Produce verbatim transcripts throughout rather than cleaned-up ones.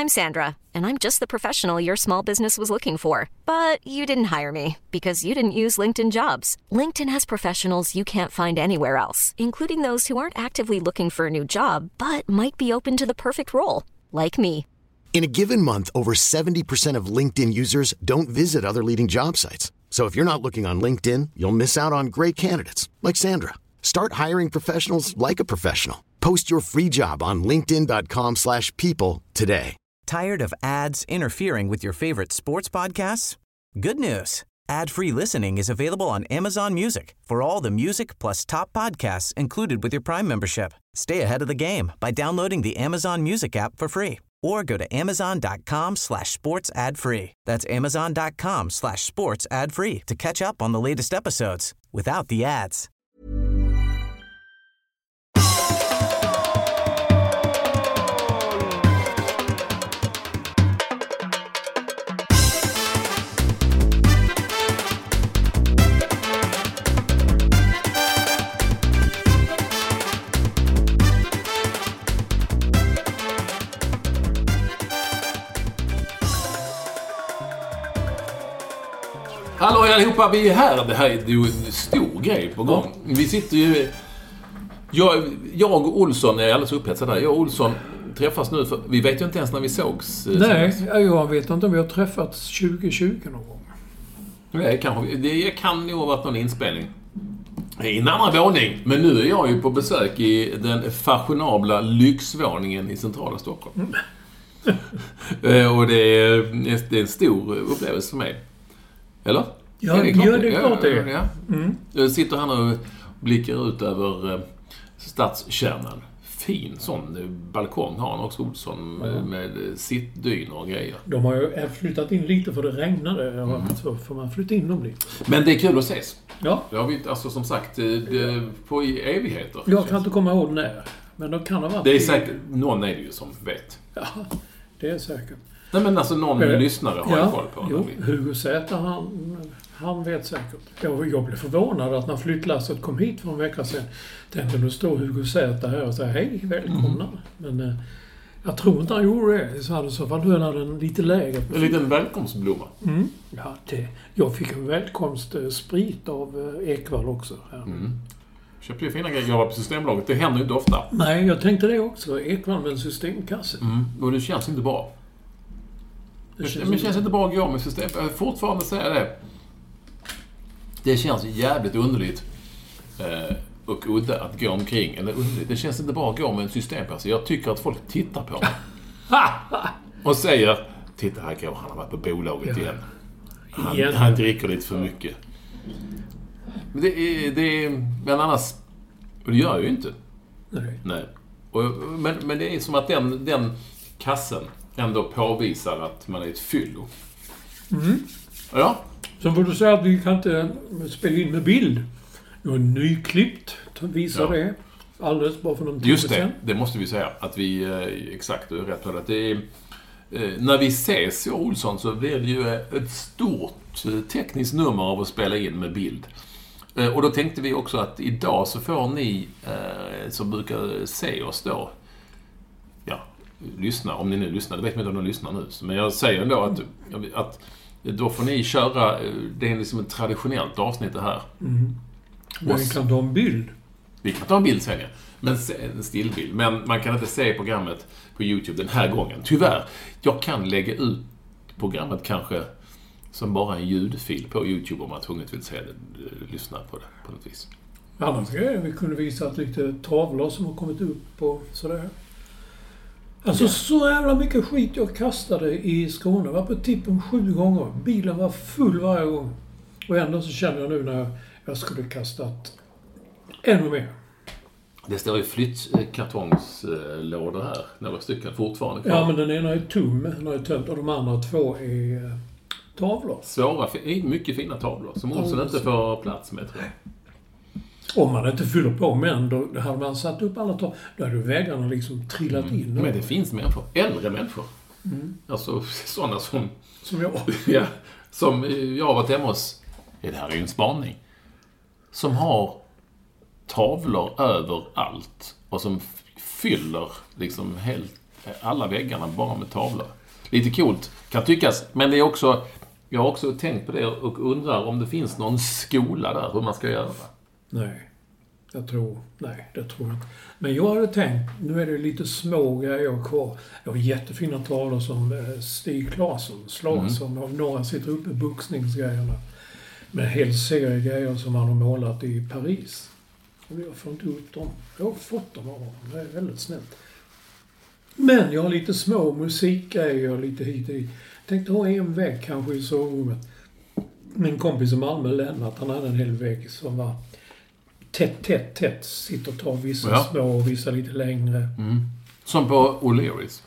I'm Sandra, and I'm just the professional your small business was looking for. But you didn't hire me because you didn't use LinkedIn Jobs. LinkedIn has professionals you can't find anywhere else, including those who aren't actively looking for a new job, but might be open to the perfect role, like me. In a given month, over seventy percent of LinkedIn users don't visit other leading job sites. So if you're not looking on LinkedIn, you'll miss out on great candidates like Sandra. Start hiring professionals like a professional. Post your free job on linkedin dot com slash people today. Tired of ads interfering with your favorite sports podcasts? Good news. Ad-free listening is available on Amazon Music for all the music plus top podcasts included with your Prime membership. Stay ahead of the game by downloading the Amazon Music app for free or go to amazon dot com slash sports ad free. That's amazon dot com slash sports ad free to catch up on the latest episodes without the ads. Hallå allihopa, vi är här. Det här är ju en stor grej på gång. Vi sitter ju... Jag, jag och Olsson är alldeles upphetsade där. Jag och Olsson träffas nu för... Vi vet ju inte ens när vi sågs. Nej, jag vet inte om vi har träffats tjugo tjugo någon gång. Det, kanske, det kan nog ha varit någon inspelning. I en annan våning. Men nu är jag ju på besök i den fashionabla lyxvåningen i centrala Stockholm. Mm. Och det är, det är en stor upplevelse för mig. Eller? Ja, det är, ja, det är klart det. Ja, ja. Mm. Jag sitter här och blickar ut över stadskärnan. Fin sån balkong har han också, Olsson, med, med sittdynor och grejer. De har ju flyttat in lite för det regnade. Mm. Så får man flytta in dem lite. Men det är kul att ses. Ja. Det har vi, alltså som sagt, det, på evigheter. Jag kan inte komma ihåg när. Men de kan ha varit... Det är säkert, någon är det ju som vet. Ja, det är säkert. Nej, men alltså någon men, lyssnare har ja, koll på. Jo, Hugo Zäta, han, han vet säkert. Jag, jag blev förvånad att när flyttlasset kom hit för en vecka sedan, tänkte nu står Hugo Zäta här och säger hej, välkomna. Mm. Men eh, jag tror inte han gjorde det. Så hade så fall höll han den lite lägre. En liten välkomstblomma. Mm. Ja, det, jag fick en välkomstsprit av eh, Ekvall också. Här. Mm. Köpte ju fina grejer jag var på Systembolaget. Det händer ju inte ofta. Nej, jag tänkte det också. Ekvall med en systemkasse. Mm. Och det känns inte bra. Det känns, men det känns inte bra att gå med system. Jag vill fortfarande säga det. Det känns jävligt underligt eh, och udda att gå omkring. Eller underligt. Det känns inte bra att gå med en systemkasse. Jag tycker att folk tittar på mig. Och säger, titta här går han har varit på bolaget igen. Han, igen. han dricker lite för mycket. Men det är, det är, men annars, och det gör jag ju inte. Nej. Nej. Och, men, men det är som att den, den kassen ändå påvisar att man är ett fyllo. Mm. Ja. Så får du säga att vi kan inte spela in med bild. Du har nyklippt, visar ja. det. Alldeles bara för någon Just det, sen. Det måste vi säga. Att vi, exakt, du är rätt på det. det är, när vi ses i Olsson så blir det ju ett stort tekniskt nummer av att spela in med bild. Och då tänkte vi också att idag så får ni som brukar se oss då, ja, lyssna, om ni nu lyssnar, det vet man inte om de lyssnar nu, men jag säger ändå att, att då får ni köra, det är liksom ett traditionellt avsnitt det här. Mm. Men vi kan ta en bild. Vi kan ta en bild sen, ja. Men en stillbild. Men man kan inte se programmet på YouTube den här gången. Tyvärr, jag kan lägga ut programmet kanske som bara en ljudfil på YouTube om man tvunget vill se det, lyssna på det på något vis. Annars grejer vi kunde visa att lite tavlor som har kommit upp och sådär. Alltså så jävla mycket skit jag kastade i Skåne. Jag var på tippen sju gånger. Bilen var full varje gång. Och ändå så känner jag nu när jag skulle kastat ännu mer. Det står ju flyttkartongslådor här. Några stycken fortfarande kvar. Ja, men den ena är tom. Den är tömt. Och de andra två är tavlor. Svåra, mycket fina tavlor. Som Olsson inte får plats med, tror jag. Om man inte fyller på, men då, då hade man satt upp alla tavlor. Då hade vägarna liksom trillat mm. in. Men det finns människor. Äldre människor. Mm. Alltså sådana som... Som jag. Ja, som jag har varit hemma hos. Ja, det här är ju en spaning. Som har tavlor överallt. Och som fyller liksom helt alla väggarna bara med tavlor. Lite coolt, kan tyckas. Men det är också, jag har också tänkt på det och undrar om det finns någon skola där, hur man ska göra. Nej, jag tror, nej, det tror jag inte. Men jag hade tänkt, nu är det lite små grejer kvar. Det var jättefina tavlor som Stig Claesson, Slagsson, mm. och några sitter uppe i boxningsgrejerna. Med en hel serie grejer som han har målat i Paris. Och jag får inte upp dem. Jag har fått dem av honom. Det är väldigt snällt. Men jag har lite små musikgrejer lite hit och dit. Jag tänkte ha en vägg kanske i sovrummet. Min kompis i Malmö, Lennart, han hade en hel vägg som var tätt, tätt, tätt. Sitter och tar vissa ja. små och vissa lite längre. Mm. Som på O'Learys.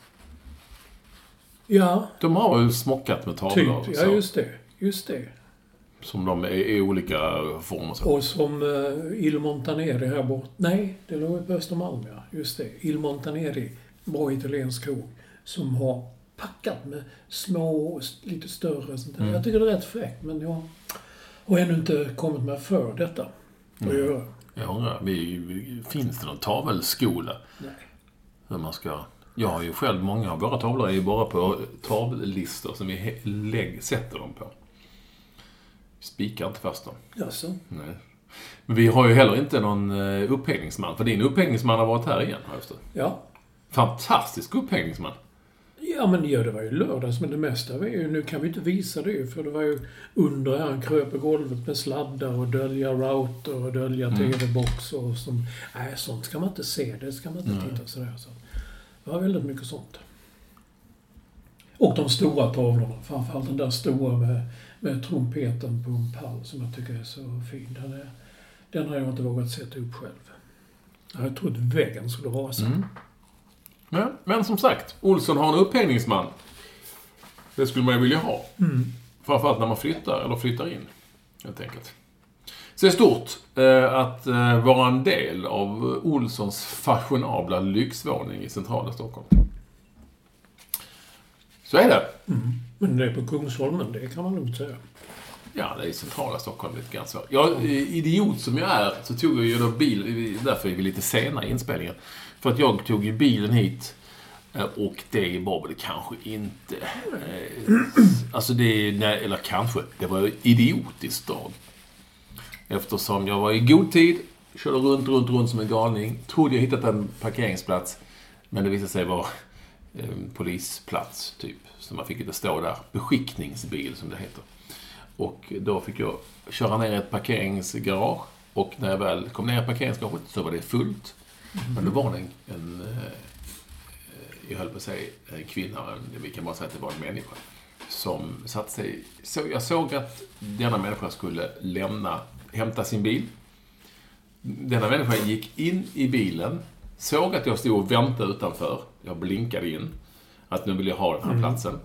Ja. De har ju smockat med tavlor. Typ, ja just det. Just det. Som de är i olika former. Så. Och som uh, Il Montaneri här bort. Nej, det låg på Östermalm, ja. Just det. Il Montaneri, bra italiensk krog. Som har packat med små och lite större. Sånt där. Mm. Jag tycker det är rätt fräckt, men jag har ännu inte kommit med för detta. Att mm. göra. Jag undrar, vi, finns det någon tavelskola? Nej. Hur man ska... Jag har ju själv många av våra tavlor är ju bara på tavellistor som vi lägg, sätter dem på. Spikar inte fast dem. Jaså? Nej. Men vi har ju heller inte någon upphängningsman. För din upphängningsman har varit här igen, har jag förstått. Ja. Fantastisk upphängningsman. Ja, men ja, det var ju lördags. Men det mesta var ju... Nu kan vi inte visa det. För det var ju under här. Han kröp på golvet med sladdar och dölja router och dölja mm. tv-box och som... Nej, sånt ska man inte se. Det ska man inte mm. titta sådär. Så. Det var väldigt mycket sånt. Och de stora tavlorna. Framförallt den där stora med, med trumpeten på en pall som jag tycker är så fin. Den, är, den har jag inte vågat sätta upp själv. Jag har trott väggen skulle rasa. Mm. Ja, men som sagt, Olsson har en upphängningsman. Det skulle man ju vilja ha. Mm. Framförallt när man flyttar eller flyttar in. Helt enkelt. Så det är stort eh, att eh, vara en del av Olssons fashionabla lyxvåning i centrala Stockholm. Så är det. Mm. Men det är på Kungsholmen, det kan man nog säga. Ja, det är i centrala Stockholm lite grann så. Jag, idiot som jag är, så tog jag ju då bil, därför är vi lite sena i inspelningen. För att jag tog ju bilen hit och det var väl kanske inte... Eh, alltså det, nej, eller kanske, det var ju idiotiskt dag. Eftersom jag var i god tid, körde runt, runt, runt som en galning. Trodde jag hittat en parkeringsplats, men det visade sig vara en polisplats typ. Så man fick inte stå där. Beskickningsbil som det heter. Och då fick jag köra ner ett parkeringsgarage. Och när jag väl kom ner i parkeringsgaraget så var det fullt. Mm. Men då var det en, en jag höll på att säga en kvinna, vi kan bara säga att det var en människa. Som satt sig, så jag såg att denna människa skulle lämna, hämta sin bil. Denna människa gick in i bilen, såg att jag stod och väntade utanför. Jag blinkade in att nu vill jag ha den här mm. platsen.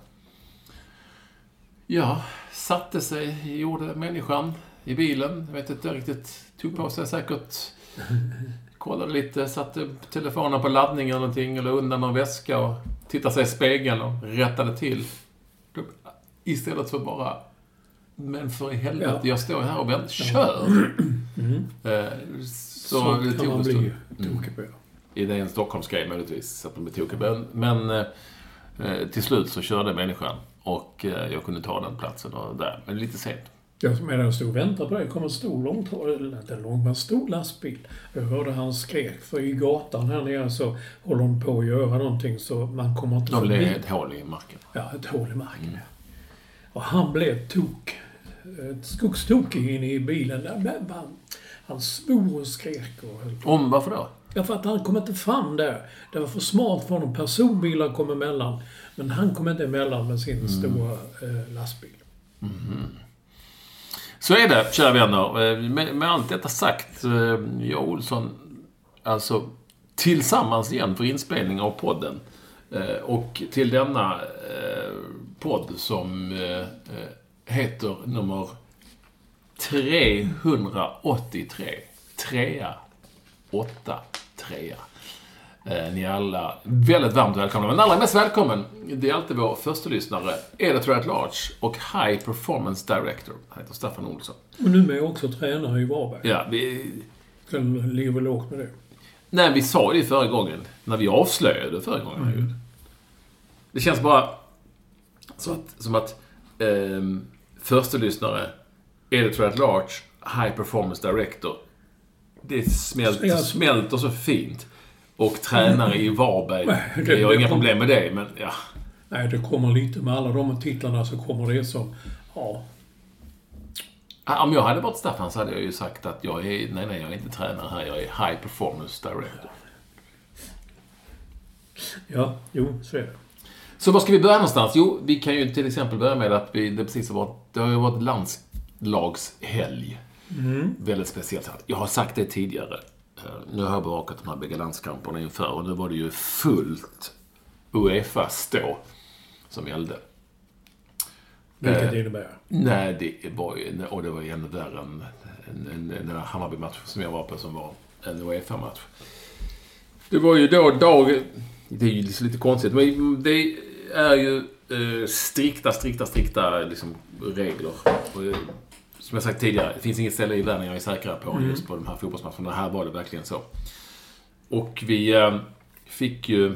Ja, satte sig, gjorde människan i bilen. Jag vet inte riktigt, tog på sig säkert, kollade lite, satte telefonen på laddning eller någonting, eller undan någon väska och tittade sig i spegeln och rättade till. Istället för bara, men för i helvete, ja. Jag står här och väntar, kör! Mm. Eh, så så det kan man bli tokig på. I det är en Stockholmsgrej möjligtvis, så att man blir tokig på. Men eh, till slut så körde människan och eh, jag kunde ta den platsen och där, men lite sent. Jag menar, jag stod och väntade på det. Det kom en stor långt, inte en lång, men stor lastbil. Jag hörde han skrek, för i gatan här nere så håller de på att göra någonting så man kommer inte förbi. Det är ett hål i marken. Ja, ett hål i marken. Mm. Och han blev tok, ett skogstokig inne i bilen. Men han, han svor och skrek. Och höll på. Om varför då? Ja, för att han kom inte fram där. Det var för smart för honom. Personbilar kom emellan. Men han kom inte emellan med sin mm. stora eh, lastbil. Mm. Så är det, kära vänner. Med, med allt detta sagt, jag och Olsson, alltså tillsammans igen för inspelning av podden. Och till denna podd som heter nummer trehundraåttiotre. Trea, åtta, trea. Ni är alla väldigt varmt välkomna. Men allra mest välkommen, det är alltid vår första lyssnare, Editor at Large och High Performance Director. Han heter Staffan Olsson. Och nu är också tränare i Varberg. Ja, vi... Kan leva lågt med det. Nej, vi sa det förra gången, när vi avslöjade förra gången. Mm. Det känns bara så att, som att eh, första lyssnare, editor at large, high performance director, det smälter, Ja. smälter så fint. Och tränare i Varberg, Nej, det- jag har det inga kom- problem med det, men ja. Nej, det kommer lite med alla de titlarna så kommer det som, ja, Om jag hade varit Staffan så hade jag ju sagt att jag är, nej, nej, jag är inte tränare här, jag är high performance director. ja, jo, så är det. Så var ska vi börja någonstans? Jo, vi kan ju till exempel börja med att vi, det precis har varit, det har ju varit landslagshelg. Mm. Väldigt speciellt. Jag har sagt det tidigare. Nu har jag bevakat de här bägge landskamperna inför och nu var det ju fullt UEFA-stå som gällde. Vilket Eh, det innebär. Nej, det var ju, och det var ju ännu värre än den där Hammarby-match som jag var på som var en UEFA-match. Det var ju då dag, det är ju lite konstigt, men det är ju eh, strikta, strikta, strikta liksom, regler. Och, eh, som jag sagt tidigare, det finns inget ställe i världen jag är säkrare på mm. just på de här fotbollsmatcherna. Här var det verkligen så. Och vi eh, fick ju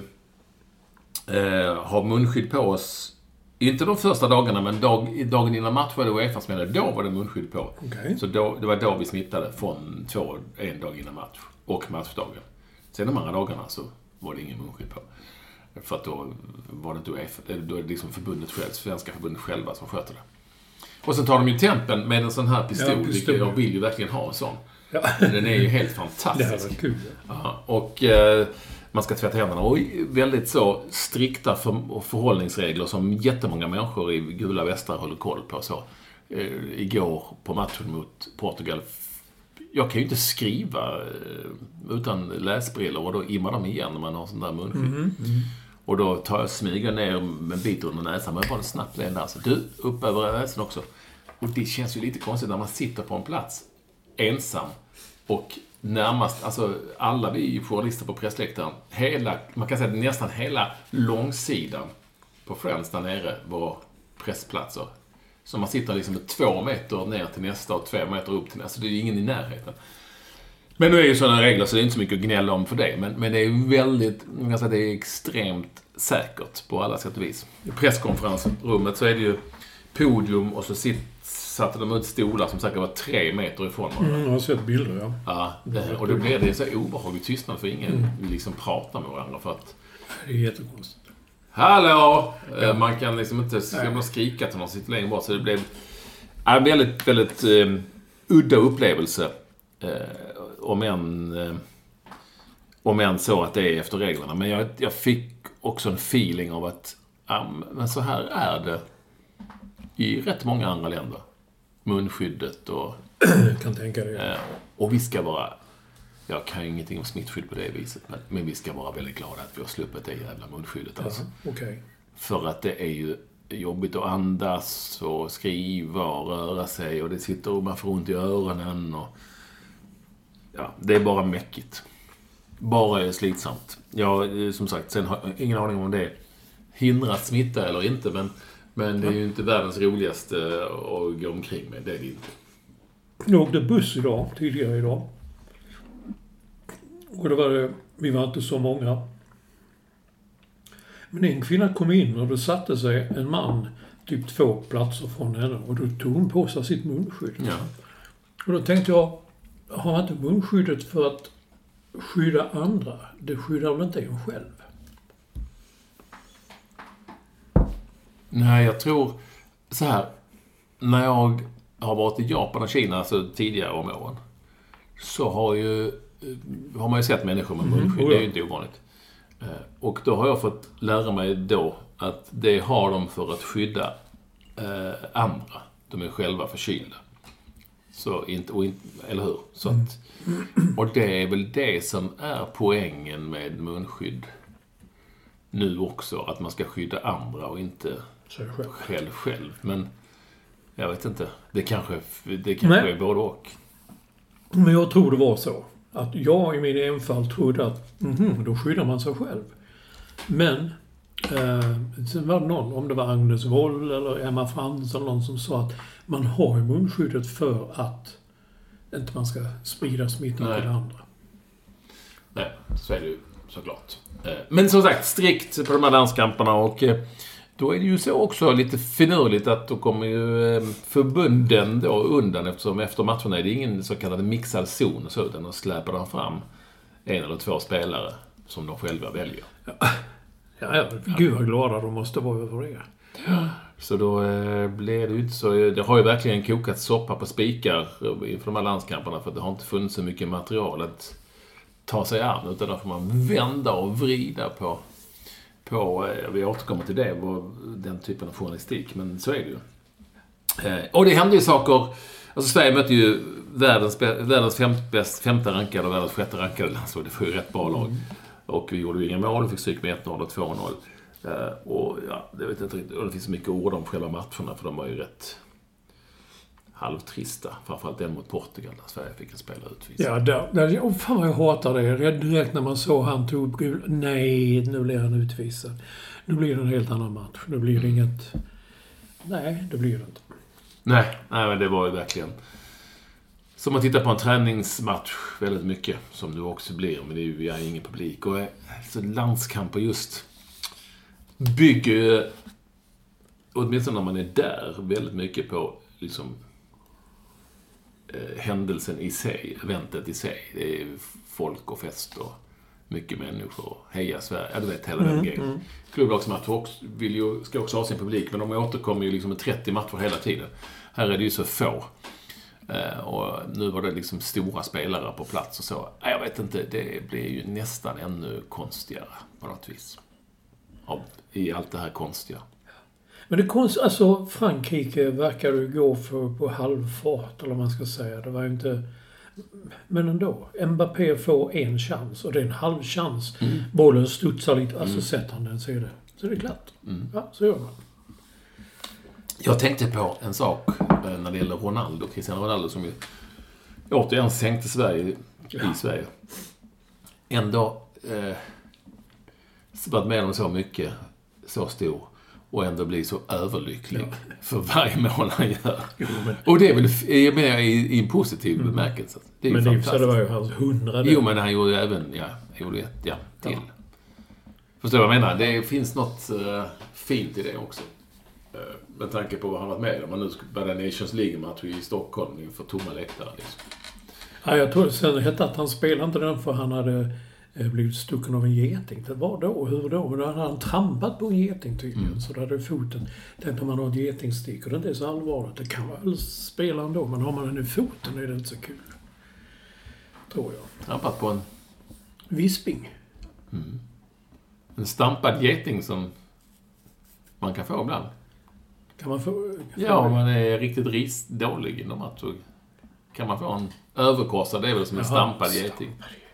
eh, ha munskydd på oss. Inte de första dagarna, men dag, dagen innan match var det UEFA som hade, då var det munskydd på. Okay. Så då, det var då vi smittade från två, en dag innan match och matchdagen. Sen de andra dagarna så var det ingen munskydd på. För att då var det inte UEFA, då är det liksom förbundet själv, svenska förbundet själva som sköter det. Och sen tar de ju tempen med en sån här pistol, ja, pistol. Jag vill ju verkligen ha en sån. Ja. Den är ju helt fantastisk. Det här var kul. Ja, och eh, man ska tvätta händerna. Och väldigt så strikta för, förhållningsregler som jättemånga människor i gula västar håller koll på. Så, eh, igår på matchen mot Portugal, jag kan ju inte skriva eh, utan läsbrillor och då immar de igen när man har sån där munskydd. Mm, mm. Och då tar jag smyga ner med en bit under näsan, men jag bara snabbt den där. Så du, upp över näsan också. Och det känns ju lite konstigt när man sitter på en plats ensam och närmast, alltså alla vi journalister på pressläktaren, hela, man kan säga att nästan hela långsidan på Friends där nere var pressplatser. Så man sitter liksom med två meter ner till nästa och två meter upp till nästa, alltså det är ju ingen i närheten. Men nu är ju sådana regler så det är inte så mycket att gnälla om för det, men, men det är väldigt, man kan säga det är extremt säkert på alla sätt och vis. I presskonferensrummet så är det ju podium och så sitter satte de ut stolar som säkert var tre meter ifrån varandra. Mm, jag har sett bilder, ja. Ja, det, och då blir det så obehagligt tystnad för ingen mm. vill liksom prata med varandra för att... Det är jättekonstigt. Hallå! Ja. Man kan liksom inte ska skrika till någon sitter längre bort. Så det blev en väldigt, väldigt uh, udda upplevelse. Uh, om en uh, om en så att det är efter reglerna. Men jag, jag fick också en feeling av att um, men så här är det i rätt många andra länder. Munskyddet och... Jag kan tänka det. Eh, och vi ska vara... Jag kan ju ingenting om smittskydd på det viset. Men, men vi ska vara väldigt glada att vi har sluppit det jävla munskyddet. Alltså. Ja, okay. För att det är ju jobbigt att andas och skriva och röra sig. Och det sitter och man får ont i öronen. Och, ja, det är bara mäckigt. Bara slitsamt. Ja, som sagt, sen har jag ingen aning om det hindrar smitta eller inte. Men... Men det är ju inte världens roligaste att gå omkring med. Det är det inte. Jag åkte buss idag, tidigare idag. Och det var det, vi var inte så många. Men en kvinna kom in och då satte sig en man typ två platser från henne. Och då tog hon på sig sitt munskydd. Ja. Och då tänkte jag, har man inte munskyddet för att skydda andra? Det skyddar väl inte en själv? Nej, jag tror så här. När jag har varit i Japan och Kina alltså tidigare om åren så har ju har man ju sett människor med munskydd. Mm, det är ju inte ovanligt. Och då har jag fått lära mig då att det har de för att skydda eh, andra. De är själva förkylda. Så inte, och inte, eller hur? Så att, och det är väl det som är poängen med munskydd nu också. Att man ska skydda andra och inte själv. själv själv. Men jag vet inte. Det kanske, det kanske är både och. Men jag tror det var så. Att jag i min enfald trodde att mm, då skyddar man sig själv. Men eh, sen var det någon, om det var Agnes Woll eller Emma Frans eller någon som sa att man har ju munskyddet för att inte man ska sprida smittan till andra. Nej, så är det ju. såklart. Men som sagt, strikt på de här landskamperna, och då är det ju så också lite finurligt att då kommer ju förbunden då undan, eftersom efter matcherna är det ingen så kallad mixad zon, så utan då släpar de fram en eller två spelare som de själva väljer. Ja, ja, ja. Gud vad glada de måste vara över det. Ja. Så då eh, blir det ju inte så. Det har ju verkligen kokat soppa på spikar inför de här landskamperna, för det har inte funnits så mycket material att ta sig an, utan då får man vända och vrida på, på eh, vi återkommer till det, den typen av journalistik, men så är det ju. Eh, och det händer ju saker. Alltså Sverige mötte ju världens, världens femte, bäst, femte rankade och världens sjätte rankade landslag. Det var ju rätt bra lag. Och vi gjorde ju inga mål, vi fick stryk med ett noll och två noll. Uh, och ja, det vet jag inte riktigt. Och det finns så mycket ord om själva matcherna, för de var ju rätt halvtrista. Framförallt den mot Portugal, där Sverige fick en spelare utvisad. Ja, där, där, oh, fan vad jag hatar det. Direkt när man såg han tog gul. Nej, nu blir han utvisad. Nu blir det en helt annan match. Nu blir det inget... Nej, det blir det inte. Nej, nej, men det var ju verkligen... Så man tittar på en träningsmatch väldigt mycket, som det också blir, men det är ju ja, ingen publik. Och alltså, landskamper just bygger ju, åtminstone när man är där, väldigt mycket på liksom eh, händelsen i sig, eventet i sig. Det är folk och fest och mycket människor. Heja Sverige, ja, du vet hela den grejen. Mm. Klubblagsmatcher också, vill ju, ska också ha sin publik, men de återkommer ju liksom med trettio matcher hela tiden. Här är det ju så få. Uh, och nu var det liksom stora spelare på plats och så. Uh, jag vet inte, det blir ju nästan ännu konstigare på något vis. Av, i allt det här konstiga. Men det konst, alltså Frankrike verkar ju gå för på halvfart, eller man ska säga. Det var ju inte... Men ändå, Mbappé får en chans och det är en halv chans. Mm. Bollen studsar lite, alltså mm. sätter han den så är det, så är det klart. Mm. Ja, så gör man. Jag tänkte på en sak när det gäller Ronaldo, Cristiano Ronaldo, som ju återigen sänkte Sverige ja. i Sverige. Ändå eh, varit med om så mycket, så stor, och ändå blir så överlycklig ja. för varje mål han gör. Jo, men... Och det är väl jag menar, i, i en positiv mm. bemärkelse. Det är men ju det var ju hans hundrade. Jo, men han gjorde ju även ja, gjorde ett ja, till. Ja. Förstår vad jag menar? Det finns något uh, fint i det också. Med tanke på vad han varit med om. Man nu började Nations League-match i Stockholm för tomma läktare. Liksom. Ja, jag tror sen hette att han spelade inte den för han hade blivit stucken av en geting. Det var då, hur då? Men då hade han trampat på en geting tydligen. Mm. Så då hade foten, tänkte om man har ett getingstick och det är inte så allvarligt. Det kan man väl spela ändå, men har man den i foten är det inte så kul. Tror jag. Trampat på en... Visping. Mm. En stampad geting som man kan få ibland. Kan man få... Kan ja, om man är riktigt risdålig inom att så kan man få en överkorsad, det är väl som en Jaha, stampad geting.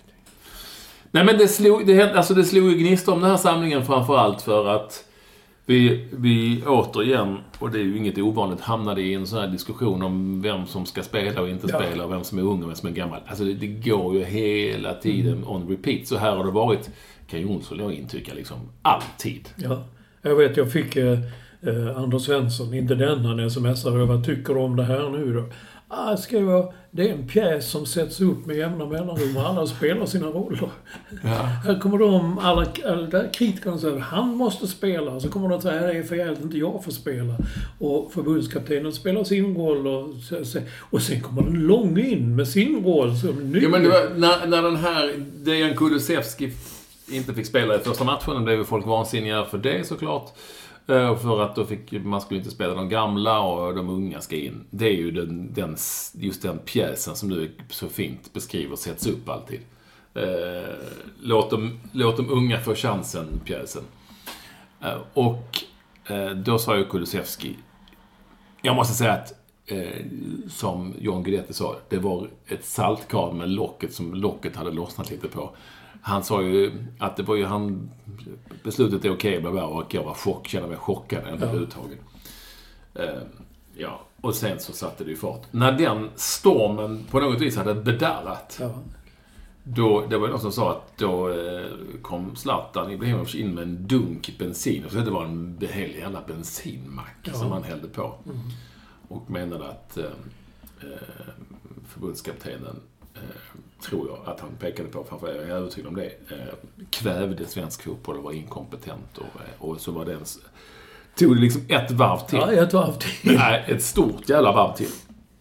Nej, men det slog, det, alltså det slog ju gnistor om den här samlingen framförallt för att vi, vi återigen, och det är ju inget ovanligt, hamnade i en sån här diskussion om vem som ska spela och inte ja. spela och vem som är ung och vem som är gammal. Alltså det, det går ju hela tiden mm. on repeat. Så här har det varit, kan Jonsson jag intycka, liksom alltid. Ja, jag vet, jag fick... Eh... Eh, Anders Svensson, inte den han smsade, vad tycker du om det här nu då? Ah, ska jag vara, det är en pjäs som sätts upp med jämna mellanrum och alla spelar sina roller. Ja. Här kommer de, alla, alla kritikerna säger han måste spela, så kommer de att säga det är för jävligt, inte jag får spela. Och förbundskaptenen spelar sin roll och, och sen kommer den lång in med sin roll som ny. Jo, men det var, när, när den här Dejan Kulusevski inte fick spela i första matchen, blev folk vansinniga för det såklart. För att då fick, man skulle inte spela de gamla och de unga ska in. Det är ju den, den, just den pjäsen som du så fint beskriver sätts upp alltid. Eh, låt, dem, låt de unga få chansen, pjäsen. Eh, och eh, då sa ju Kulusevski, jag måste säga att eh, som John Guidetti sa, det var ett saltkar med locket som locket hade lossnat lite på. Han sa ju att det var ju han beslutet är okej okay, och jag var chock, kände mig chockad ändå överhuvudtaget. Ja. Uh, ja, och sen så satte det ju fart. När den stormen på något vis hade bedarrat, ja. då, det var ju någon som sa att då eh, kom Zlatan Ibrahimovic in med en dunk bensin, och så det var en hel jävla bensinmack ja. som han hällde på. Mm. Och menade att eh, förbundskaptenen eh, tror jag att han pekade på, framför jag är övertygad om det, eh, kvävde svensk fotboll och var inkompetent och, och så var det ens, tog det liksom ett varv till. Ja, ett varv till. Nej, ett stort jävla varv till.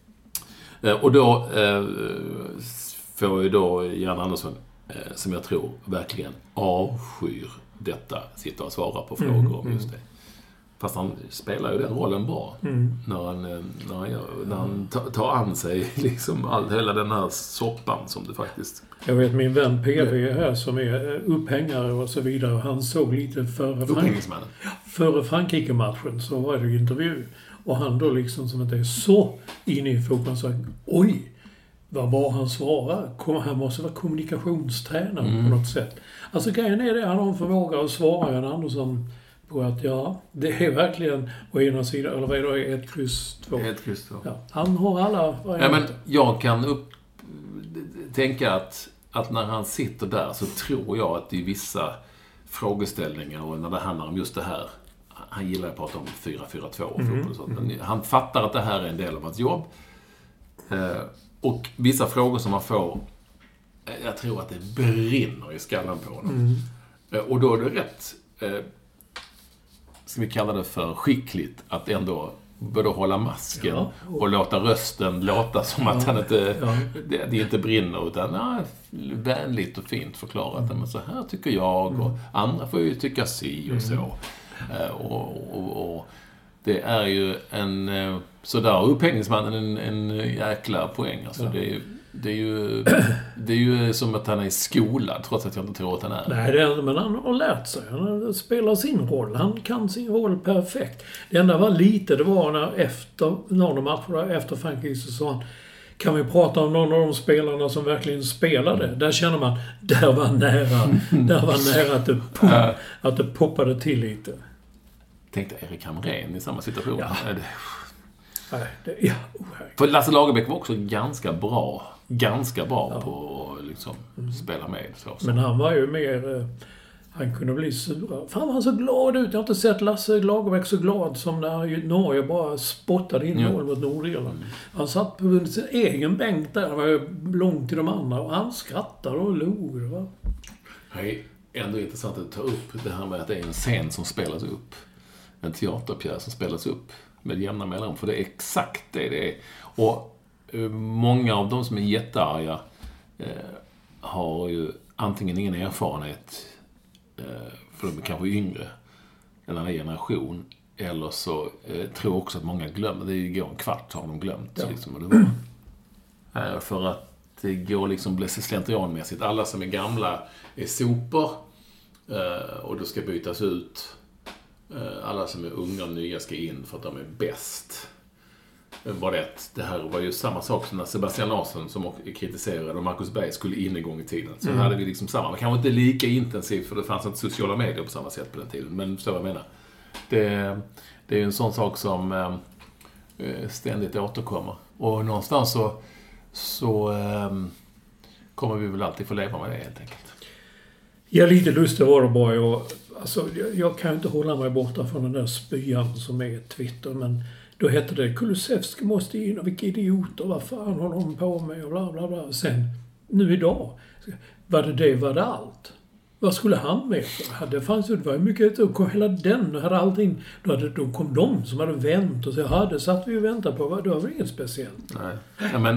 Eh, och då eh, får ju då Jan Andersson, eh, som jag tror verkligen avskyr detta, sitta och svara på frågor mm, om just det. Fast han spelar ju den rollen bra. Mm. När han, när han, när han tar an sig liksom all, hela den här soppan som det faktiskt... Jag vet min vän P V här som är upphängare och så vidare. Han såg lite före, Frank- före Frankrike-matchen så var det ju intervju. Och han då liksom som inte är så inne i fotbollen sa oj, vad var han svarar? Han måste vara kommunikationstränare mm. på något sätt. Alltså grejen är det, han har en förmåga att svara Jan Andersson på att ja, det är verkligen å ena sidan, eller vad är det, ett kryss två. Ett kryss två. Ja, han har alla varianter. Ja, men jag kan upp, tänka att, att när han sitter där så tror jag att i vissa frågeställningar och när det handlar om just det här, han gillar att prata om fyra fyra två och mm. fotboll och sånt. Men han fattar att det här är en del av hans jobb. Eh, och vissa frågor som man får, jag tror att det brinner i skallen på honom. Mm. Eh, och då är det rätt... Eh, ska vi kalla det för skickligt att ändå både hålla masken ja, och... och låta rösten låta som ja, att han inte, ja. det, det inte brinner utan nej, vänligt och fint förklarat. Mm. Men så här tycker jag och mm. andra får ju tycka si och så. Mm. Uh, och, och, och det är ju en så där upphängningsmannen en, en jäkla poäng. Alltså ja. det är ju Det är, ju, det är ju som att han är i skolan, trots att jag inte tror att han är. Nej, det är, men han har lärt sig. Han spelar sin roll. Han kan sin roll perfekt. Det enda var lite, det var när efter någon match efter Frankrike så sa han, kan vi prata om någon av de spelarna som verkligen spelade? Där känner man, där var nära, där var nära att det, pop, att det poppade till lite. Tänkte Erik Hamrén i samma situation. Ja. Det... Nej, det, ja, för Lasse Lagerbäck var också ganska bra ganska bra ja. på att liksom, mm. spela med. Så, så. Men han var ju mer... Han kunde bli sur. Fan, han var så glad ut. Jag har inte sett Lasse Lagerbäck så glad som när Norge bara spottade in mål mot Nordirland. Mm. Han satt på sin egen bänk där. Han var långt till de andra. Och han skrattade och log. Va? Det är ändå intressant att ta upp det här med att det är en scen som spelas upp. En teaterpjäs som spelas upp med jämna mellanrum. För det är exakt det det är. Och eh, många av de som är jättearga eh, har ju antingen ingen erfarenhet eh, för de är kanske yngre än en generation. Eller så eh, tror också att många glömmer. Det är ju går en kvart har de glömt. Ja. Liksom, och det var, eh, för att det går liksom bli slentrianmässigt. Alla som är gamla är sopor eh, och då ska bytas ut. Alla som är unga och nya ska in för att de är bäst. Var det, det här var ju samma sak som när Sebastian Larsson som kritiserade och Marcus Berg skulle in en gång i tiden. Så mm. hade vi liksom samma. Men kanske inte lika intensivt för det fanns inte sociala medier på samma sätt på den tiden. Men så vad jag menar. Det, det är ju en sån sak som eh, ständigt återkommer. Och någonstans så, så eh, kommer vi väl alltid få leva med det helt enkelt. Ja, lite lustigt var det bara. Och, alltså, jag, jag kan inte hålla mig borta från den där spyan som är Twitter. Men då hette det Kulusevski måste in och vilka idioter. Vad fan håller de på med? Och bla bla bla. Sen, nu idag. Var det det, var det allt? Vad skulle han med? Det fanns ju, det var mycket, då kom hela den, hade allting, då, hade, då kom de som hade vänt och så, ja, det satt vi och väntade på, det var väl inget speciellt. Nej, ja, men,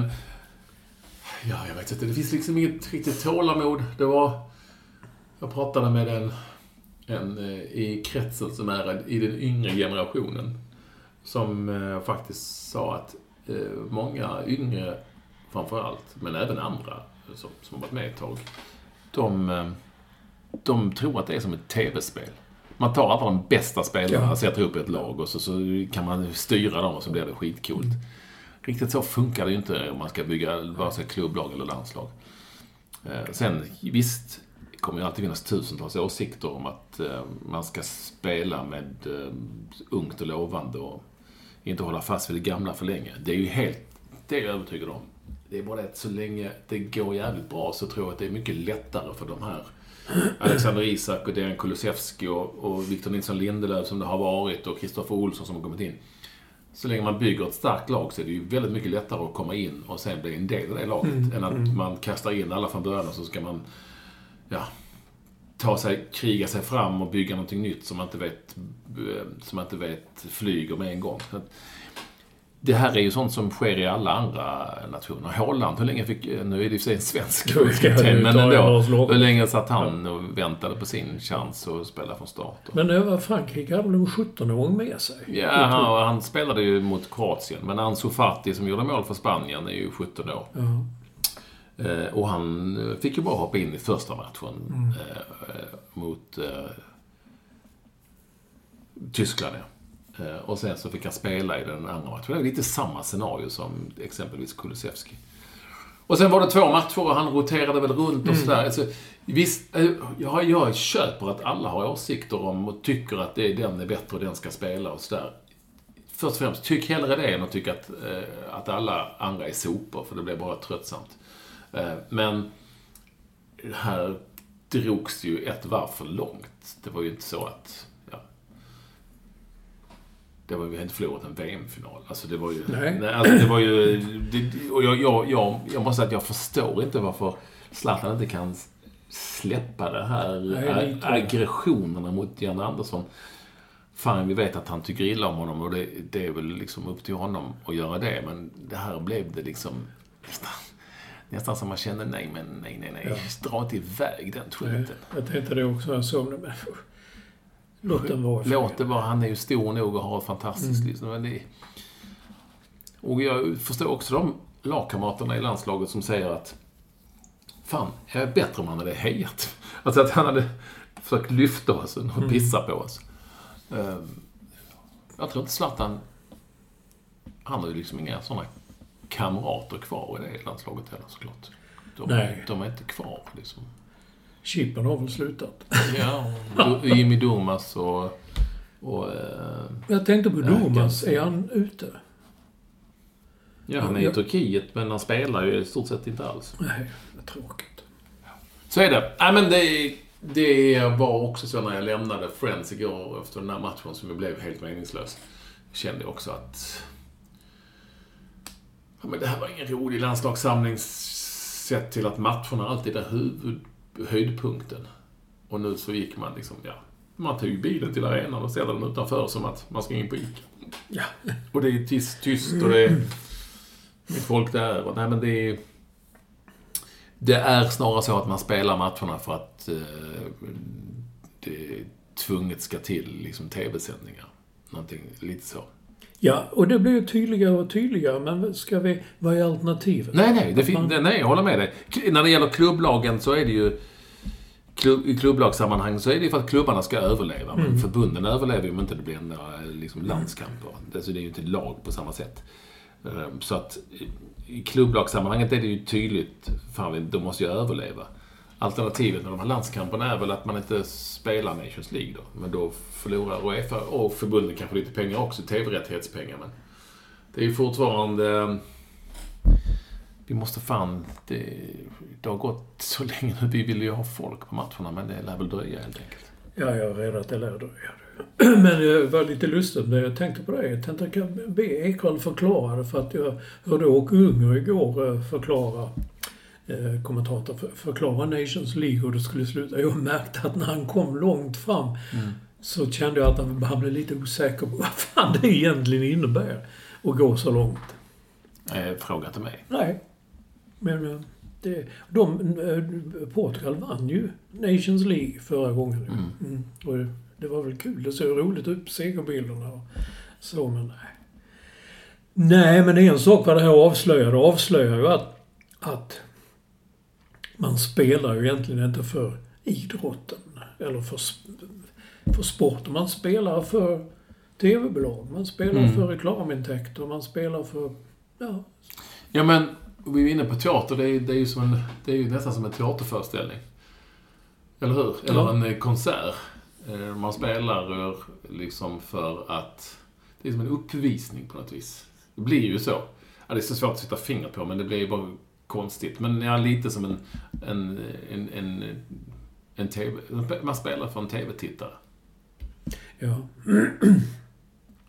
ja, jag vet inte, det finns liksom inget riktigt tålamod. Det var, jag pratade med en, en i kretsen som är i den yngre generationen, som eh, faktiskt sa att eh, många yngre, framförallt, men även andra som, som har varit med ett tag, de... Eh, de tror att det är som ett tv-spel. Man tar alla de bästa spelarna och sätter upp ett lag och så, så kan man styra dem och så blir det skitcoolt. Mm. Riktigt så funkar det ju inte om man ska bygga vare sig klubblag eller landslag. Eh, sen visst kommer ju alltid finnas tusentals åsikter om att eh, man ska spela med eh, ungt och lovande och inte hålla fast vid det gamla för länge. Det är ju helt, det är jag övertygad om. Det är bara det att så länge det går jävligt bra så tror jag att det är mycket lättare för de här Alexander Isak och Dejan Kulusevski och, och Victor Nilsson Lindelöf som det har varit och Kristoffer Olsson som har kommit in. så länge man bygger ett starkt lag så är det ju väldigt mycket lättare att komma in och sen bli en del av det laget mm, än att mm. man kastar in alla från början och så ska man ja, ta sig, kriga sig fram och bygga någonting nytt som man inte vet, som man inte vet flyger med en gång. Det här är ju sånt som sker i alla andra nationer. Holland, hur länge fick, nu är det ju sig en svensk men ändå, hur länge satt han och väntade på sin chans att spela från start? Men det var Frankrike hade väl sjutton-åring med sig? Ja, han, han spelade ju mot Kroatien, men Ansu Fati som gjorde mål för Spanien är ju sjutton år. Uh-huh. Eh, och han fick ju bara hoppa in i första matchen mm. eh, mot eh, Tyskland, ja. Och sen så fick han spela i den andra matchen. Det var lite samma scenario som exempelvis Kulusevski. Och sen var det två matcher och han roterade väl runt och sådär. Mm. Alltså, visst, jag, jag köper att alla har åsikter om och tycker att det är den är bättre och den ska spela och sådär. Först och främst, tyck hellre det än att tycka att, att alla andra är sopor, för det blir bara tröttsamt. Men här drogs ju ett varv för långt. Det var ju inte så att... Det var ju inte förlorat en V M-final. Alltså det var ju... Nej. Nej alltså det var ju... Det, och jag, jag, jag, jag måste säga att jag förstår inte varför Zlatan inte kan släppa det här Nej, det aggressionerna mot Jan Andersson. Fan, vi vet att han tycker illa om honom och det, det är väl liksom upp till honom att göra det. Men det här blev det liksom... Nästan, nästan som man kände, nej men nej, nej, nej. Ja. Dra inte iväg den skiten. Jag tänkte det också, jag såg det med... Låt den vara. Låt det vara. Han är ju stor nog och har ett fantastiskt mm. liksom. Men det... Och jag förstår också de lagkamraterna i landslaget som säger att fan, jag är bättre om han hade hejat. Alltså att han hade försökt lyfta oss och mm. pissa på oss. Jag tror inte Zlatan, han har ju liksom inga sådana kamrater kvar i det landslaget heller, såklart. De, Nej. de är inte kvar liksom. Chippen har väl slutat. Ja, Jimmy Durmaz och... och äh, jag tänkte på Durmaz, är han ute? Ja, han är i Turkiet, men han spelar ju i stort sett inte alls. Nej, det är tråkigt. Så är det. Nej, men det, det var också så när jag lämnade Friends igår efter den här matchen som blev helt meningslös. Jag kände också att... Ja, men det här var ingen rolig landslagssamling sett till att matcherna alltid är huvud... höjdpunkten. Och nu så gick man liksom, ja, man tog bilen till arenan och ställde den utanför som att man ska in på Ica. Ja. Och det är tyst, tyst och det är folk där. Och nej, men det är det är snarare så att man spelar matcherna för att eh, det tvunget ska till liksom tv-sändningar. Någonting lite så. Ja, och det blir ju tydligare och tydligare. Men ska vi, vad är alternativet? Nej, nej, det fin- man... nej, jag håller med dig. När det gäller klubblagen så är det ju klubb, i klubblagssammanhang så är det för att klubbarna ska överleva. Men mm. förbunden överlever ju om inte det blir några liksom, landskamper. Alltså, det är ju inte lag på samma sätt. Så att i klubblagssammanhanget är det ju tydligt, fan, de måste ju överleva. Alternativet med de här landskamperna är väl att man inte spelar Nations League då. Men då förlorar UEFA och förbunden kanske lite pengar också, tv-rättighetspengar. Men det är ju fortfarande... Vi måste fan... Det, det har gått så länge nu. Vi vill ju ha folk på matcherna, men det lär väl dröja helt enkelt. Ja, jag är rädd att det lär dröja. Men det var lite lustigt när jag tänkte på det. Jag tänkte att jag kan be Ekvall förklara det, för att jag hörde Åke Unger igår förklara... kommentator för, förklara Nations League och det skulle sluta. Jag märkte att när han kom långt fram mm. så kände jag att han bara blev lite osäker på vad fan det egentligen innebär att gå så långt. Eh, fråga till mig. Nej. Men det, de, Portugal vann ju Nations League förra gången. Mm. Mm. Och det, det var väl kul. Det såg roligt ut på segerbilderna och så, men nej. Nej, men en sak vad det här avslöjar. avslöjar ju att, att man spelar ju egentligen inte för idrotten eller för, för sport. Man spelar för tv-bolag, man spelar mm. för reklamintäkter, man spelar för... Ja, ja men vi är inne på teater, det är, det är, ju, som en, det är ju nästan som en teaterföreställning. Eller hur? Eller ja. En konsert. Man spelar liksom för att... Det är som en uppvisning på något vis. Det blir ju så. Ja, det är så svårt att sätta fingret på, men det blir ju bara... konstigt, men ja, lite som en en, en, en, en tv, man spelar för en tv-tittare. Ja.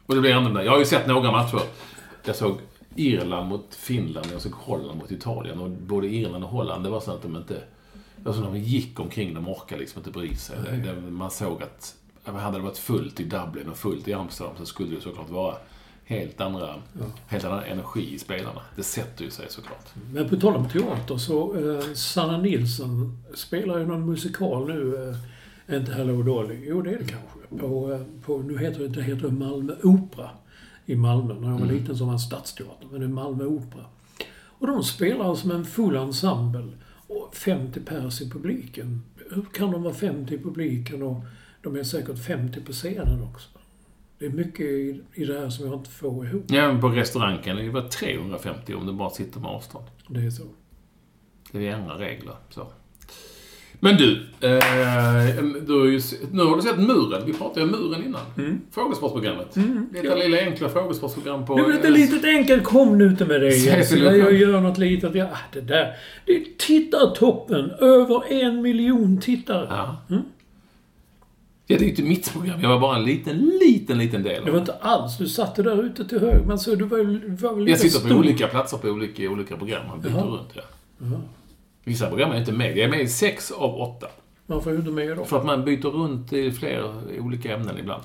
Och det blir annorlunda. Jag har ju sett några matcher. Jag såg Irland mot Finland, jag såg Holland mot Italien. Och både Irland och Holland, det var så att de inte... Det var så att de gick omkring, de orkade liksom inte bry sig. Det, det, man såg att hade det varit fullt i Dublin och fullt i Amsterdam så skulle det såklart vara helt andra, ja. helt andra energi i spelarna. Det sätter ju sig såklart. Men på tal om teater så eh, Sanna Nilsson spelar ju någon musikal nu. Eh, inte Hello Dolly. Jo, det är det kanske. På, eh, på, nu heter det, det heter Malmö Opera i Malmö. När jag var mm. liten som var en stadsteater. Men det är Malmö Opera. Och de spelar som en full ensemble. Och femtio pers i publiken. Hur kan de vara femtio i publiken och de är säkert femtio på scenen också? Det är mycket i, i det här som jag inte får ihop. Ja, men på restaurangen är det bara trehundrafemtio om det bara sitter med avstånd. Det är så. Det är andra regler. Så. Men du, eh, du har ju, nu har du sett Muren. Vi pratade om Muren innan. Mm. Frågesportsprogrammet. Mm. Det är ett ja. lilla enkla frågesportsprogram på... Det blir ett litet enkelt, kom nu till med det igen. Så jag gör något litet. Ja, det där. Det är tittartoppen. Över en miljon tittare. Ja. Mm? Ja, det är ju inte mitt program. Jag var bara en liten, liten, liten del. Det var inte alls. Du satt där ute till höger. Men så du var, var väl jag sitter på stor. olika platser på olika, olika program. Man byter Jaha. runt, ja. Jaha. Vissa program är inte med. Jag är med i sex av åtta. Varför är du med då? För att man byter runt i flera olika ämnen ibland.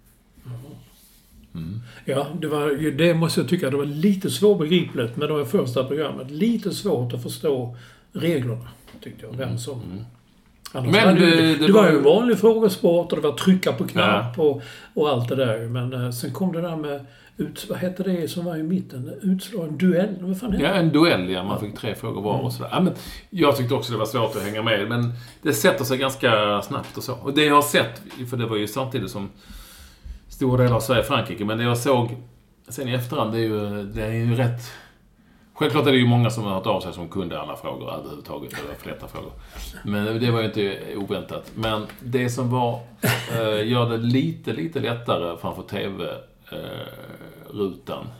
Mm. Ja, det, var, det måste jag tycka. Det var lite svårbegripligt med det första programmet. Lite svårt att förstå reglerna, tyckte jag. Vem som... Mm. Annars men det, det, det, det var ju en vanlig frågesport och det var trycka på knapp ja. och, och allt det där. Men uh, sen kom det där med, ut, vad hette det som var i mitten? Utslag, en duell? Vad fan ja, en duell, ja. Man fick tre frågor var och sådär. Ja, men jag tyckte också det var svårt att hänga med. Men det sätter sig ganska snabbt och så. Och det jag har sett, för det var ju samtidigt som stora delar av Sverige och Frankrike. Men det jag såg sen i efterhand, det är ju, det är ju rätt... Självklart är det ju många som har hört av sig som kunde alla frågor överhuvudtaget, eller flera frågor. Men det var ju inte oväntat. Men det som var, eh, gör det lite, lite lättare framför tv-rutan, eh,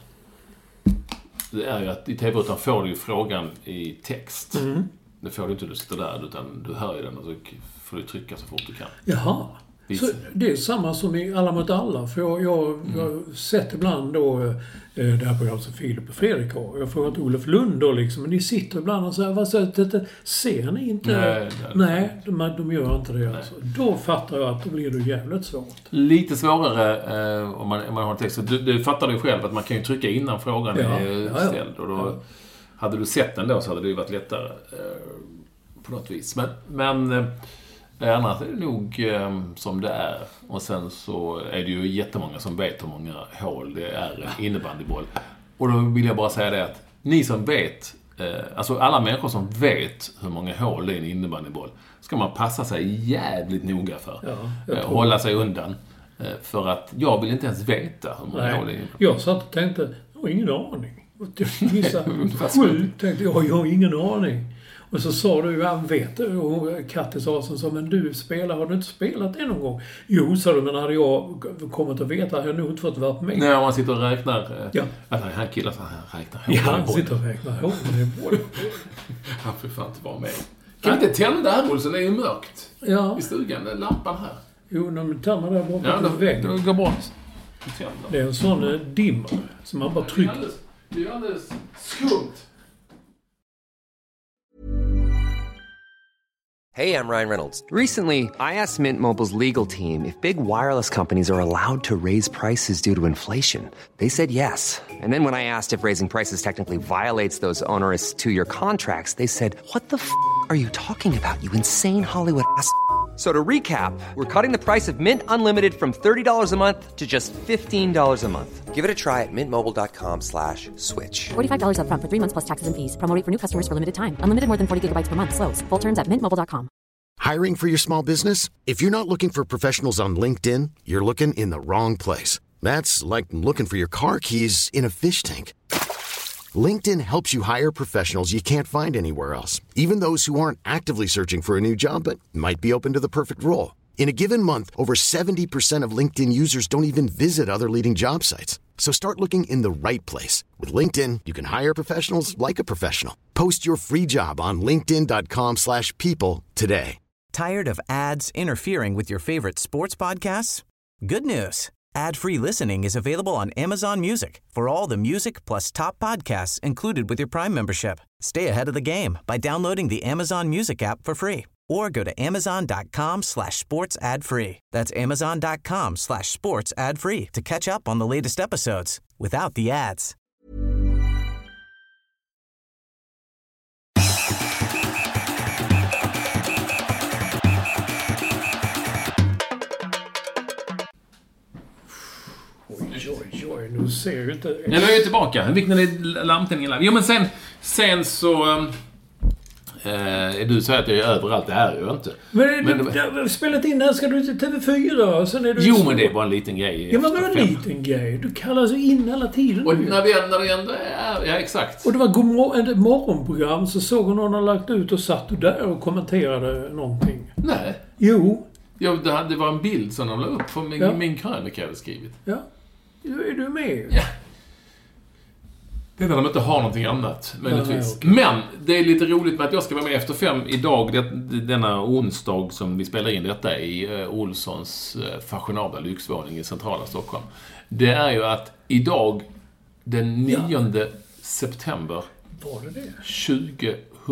det är ju att i tv-rutan får du ju frågan i text. Mm. Det får du inte när du sitter där, utan du hör ju den och så får du trycka så fort du kan. Jaha. Så det är samma som i Alla mot alla. För jag, jag, mm. jag har sett ibland då eh, det här programmet som Filip och Fredrik har. Jag får inte Olof Lund då liksom. Men ni sitter ibland och säger, vad säger det, ser ni inte? Nej, nej de, de gör inte det. Alltså. Då fattar jag att det blir det jävligt svårt. Lite svårare eh, om, man, om man har text. Du, du fattar ju själv att man kan ju trycka innan frågan ja, är ja, ställd. Och då, ja. Hade du sett den då så hade det ju varit lättare eh, på något vis. Men... men eh, annars är det nog eh, som det är. Och sen så är det ju jättemånga som vet hur många hål det är en innebandyboll. Och då vill jag bara säga det att ni som vet, eh, alltså alla människor som vet hur många hål det är en innebandyboll, ska man passa sig jävligt noga för. Ja, eh, hålla sig undan. Eh, för att jag vill inte ens veta hur många Nej. hål det är. Jag satt och tänkte, jag har ingen aning. Vissa sju tänkte jag, jag har ingen aning. Och så sa du, jag vet du, och Kattis sa som men du spelar, har du inte spelat det någon gång? Jo, sa du, men hade jag kommit att veta, hade jag nog inte fått vara med. Nej, om man sitter och räknar. Ja. Att han killar så han räknar hål. Ja, han sitter och räknar hål. Han får fan inte vara med. Kan vi inte tända här, Olsson? Det är ju mörkt. Ja. I stugan, det är lampan här. Jo, när man tänder där borta ja, på väggen. Det går bra. Det är en sån dimmer som man bara trycker. Det är alldeles skumt. Hey, I'm Ryan Reynolds. Recently, I asked Mint Mobile's legal team if big wireless companies are allowed to raise prices due to inflation. They said yes. And then when I asked if raising prices technically violates those onerous two-year contracts, they said, what the f*** are you talking about, you insane Hollywood ass f- So to recap, we're cutting the price of Mint Unlimited from thirty dollars a month to just fifteen dollars a month. Give it a try at mintmobile.com slash switch. forty-five dollars up front for three months plus taxes and fees. Promo rate for new customers for limited time. Unlimited more than forty gigabytes per month. Slows full terms at mint mobile dot com. Hiring for your small business? If you're not looking for professionals on LinkedIn, you're looking in the wrong place. That's like looking for your car keys in a fish tank. LinkedIn helps you hire professionals you can't find anywhere else, even those who aren't actively searching for a new job but might be open to the perfect role. In a given month, over seventy percent of LinkedIn users don't even visit other leading job sites. So start looking in the right place. With LinkedIn, you can hire professionals like a professional. Post your free job on linkedin dot com slash people today. Tired of ads interfering with your favorite sports podcasts? Good news. Ad-free listening is available on Amazon Music for all the music plus top podcasts included with your Prime membership. Stay ahead of the game by downloading the Amazon Music app for free or go to amazon.com slash sports ad free. That's amazon.com slash sports ad free to catch up on the latest episodes without the ads. Oj, oj, oj. Nu ser jag inte... Ja, nu är jag tillbaka. Vilken är lamptändningen live? Jo, men sen, sen så... Eh, du säger att jag är överallt. Det här är jag inte. Men, men du, du har spelat in den. Ska du till T V fyra? Sen är du jo, så... men det är bara en liten grej. Ja, men det var en liten grej. Du kallar sig in hela tiden. Och när vi ändå, ändå är... Ja, exakt. Och det var god ett morgonprogram, så såg någon har lagt ut och satt du där och kommenterade någonting. Nej. Jo. Ja, det, det var en bild som de la upp på min, ja. min krönika jag hade skrivit. Ja. Är du med? Ja. Det är när de inte har någonting annat, möjligtvis. Ja, okay. Men det är lite roligt med att jag ska vara med efter fem idag, det, denna onsdag som vi spelar in detta i uh, Olssons uh, fashionabla lyxvåning i centrala Stockholm. Det är ju att idag, den nionde ja. september var det det? tjugo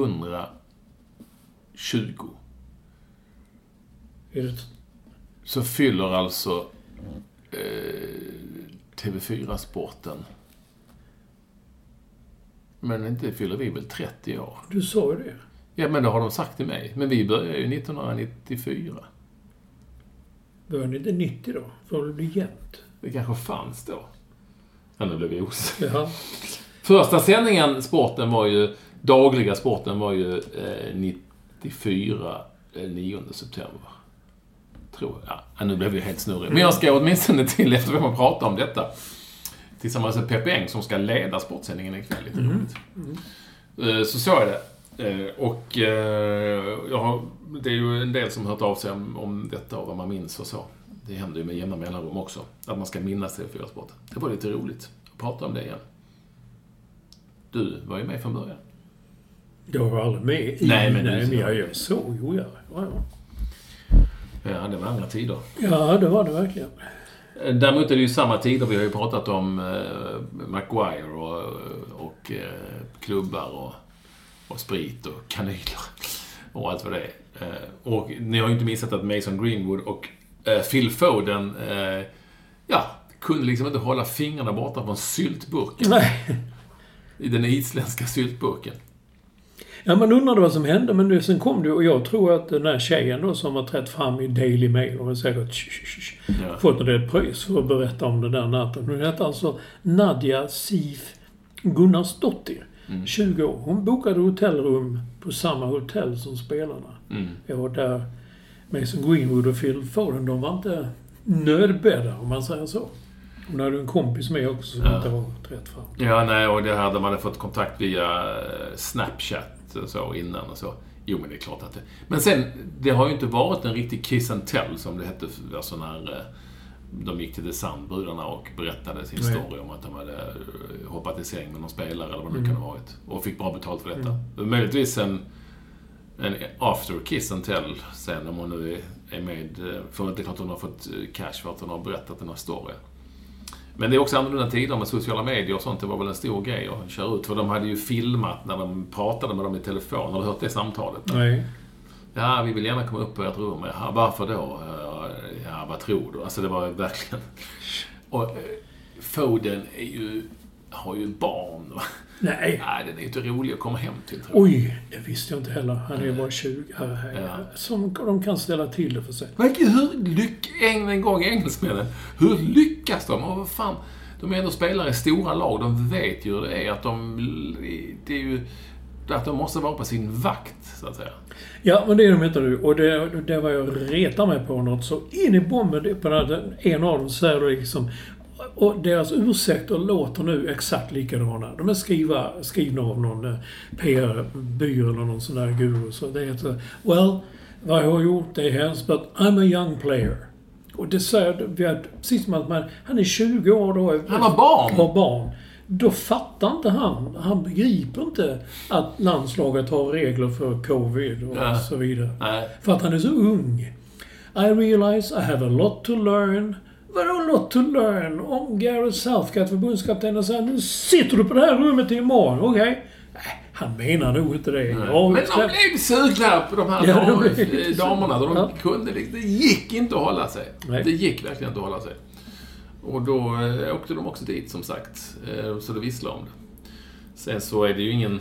tjugo är det... så fyller alltså eh, T V fyra-sporten. Men inte fyller vi väl trettio år. Du sa ju det. Ja, men det har de sagt till mig. Men vi började ju nittonhundranittiofyra. Började ni inte nittio då? För det blir jämnt. Det kanske fanns då. Ja, nu blev vi osäkra. Ja. Första sändningen, sporten var ju, dagliga sporten var ju eh, nittiofyra, eh, nionde september. Tror jag. Ja, nu blev vi helt snurrig. Men jag ska åtminstone till efter att man pratar om detta. Tillsammans med Peppe Eng som ska leda sportsändningen ikväll. Lite mm. roligt. Mm. Så sa jag det. Och jag har, det är ju en del som har hört av sig om, om detta och vad man minns och så. Det händer ju med jämna mellanrum också. Att man ska minnas T V fyra-sporten. Det var lite roligt att prata om det igen. Du var ju med från början. Jag var aldrig med i... Nej, men, nej, du, men jag, jag såg ju, ja. Ja, ja, det var andra tider. Ja, det var det verkligen. Däremot är det ju samma tider. Vi har ju pratat om eh, Maguire och, och eh, klubbar och, och sprit och kanyler och allt vad det är. Eh, och ni har ju inte missat att Mason Greenwood och eh, Phil Foden eh, ja, kunde liksom inte hålla fingrarna borta från syltburken. Nej. I den isländska syltburken. Ja, man undrade vad som hände, men nu, sen kom det, och jag tror att den här tjejen då som har trätt fram i Daily Mail och har säkert ja. fått en del pröjs för att berätta om den där natten. Hon heter alltså Nadja Sif Gunnarsdottir, mm. tjugo år. Hon bokade hotellrum på samma hotell som spelarna. Mm. Jag var där, Mason Greenwood och Phil Foden, de var inte nödbäddar om man säger så. Hon hade en kompis med också som ja. inte var rätt fram. Ja, nej, och det här där man hade fått kontakt via Snapchat och så innan och så. Jo, men det är klart att det... Men sen, det har ju inte varit en riktig kiss and tell som det hette, alltså när de gick till The Sun, brudarna, och berättade sin nej. story om att de hade hoppat i säng med någon spelare eller vad det mm. kan ha varit. Och fick bra betalt för detta. Mm. Möjligtvis en, en after kiss and tell sen om hon nu är med, för det är klart att hon har fått cash för att hon har berättat den här storyn. Men det är också annorlunda tider med sociala medier och sånt. Det var väl en stor grej att köra ut. För de hade ju filmat när de pratade med dem i telefon. Har du hört det samtalet? Nej. Ja, vi vill gärna komma upp på ert rum. Ja, varför då? Ja, vad tror du? Alltså det var verkligen... Och Foden är ju, har ju barn. Nej. Nej, den är ju inte rolig att komma hem till, tror jag. Oj, det visste jag inte heller. Han är bara tjugo. Ja. Som de kan ställa till det för sig. Men hur lyck... En gång engelsmännen. Hur lyckas de? Och vad fan... De är ändå spelare i stora lag. De vet ju hur det är. Att de... Det är ju... Att de måste vara på sin vakt, så att säga. Ja, men det är de inte nu. Och det, det var jag retar mig på något. Så in i bomben, på den, en av dem säger då liksom... Och deras ursäkter låter nu exakt likadana. De är skriva, skrivna av någon P R-byrå eller någon sån där guru. Så det heter, well, vad jag har gjort, det är hemskt, but I'm a young player. Och det säger vi har, precis som att man, han är tjugo år då. Han har barn. Har barn. Då fattar inte han. Han begriper inte att landslaget har regler för covid och ja. så vidare. Nej. För att han är så ung. I realize I have a lot to learn. vadå lot to learn? Om Gareth Southgate, förbundskapten, och säger nu sitter du på det här rummet imorgon, okej? Okay? Nej, han menar nog inte det. Ja, men de blev sugna på de här ja, dam- de damerna. De ja. kunde, det gick inte att hålla sig. Nej. Det gick verkligen inte att hålla sig. Och då eh, åkte de också dit, som sagt. Eh, så det visslar om det. Sen så är det ju ingen...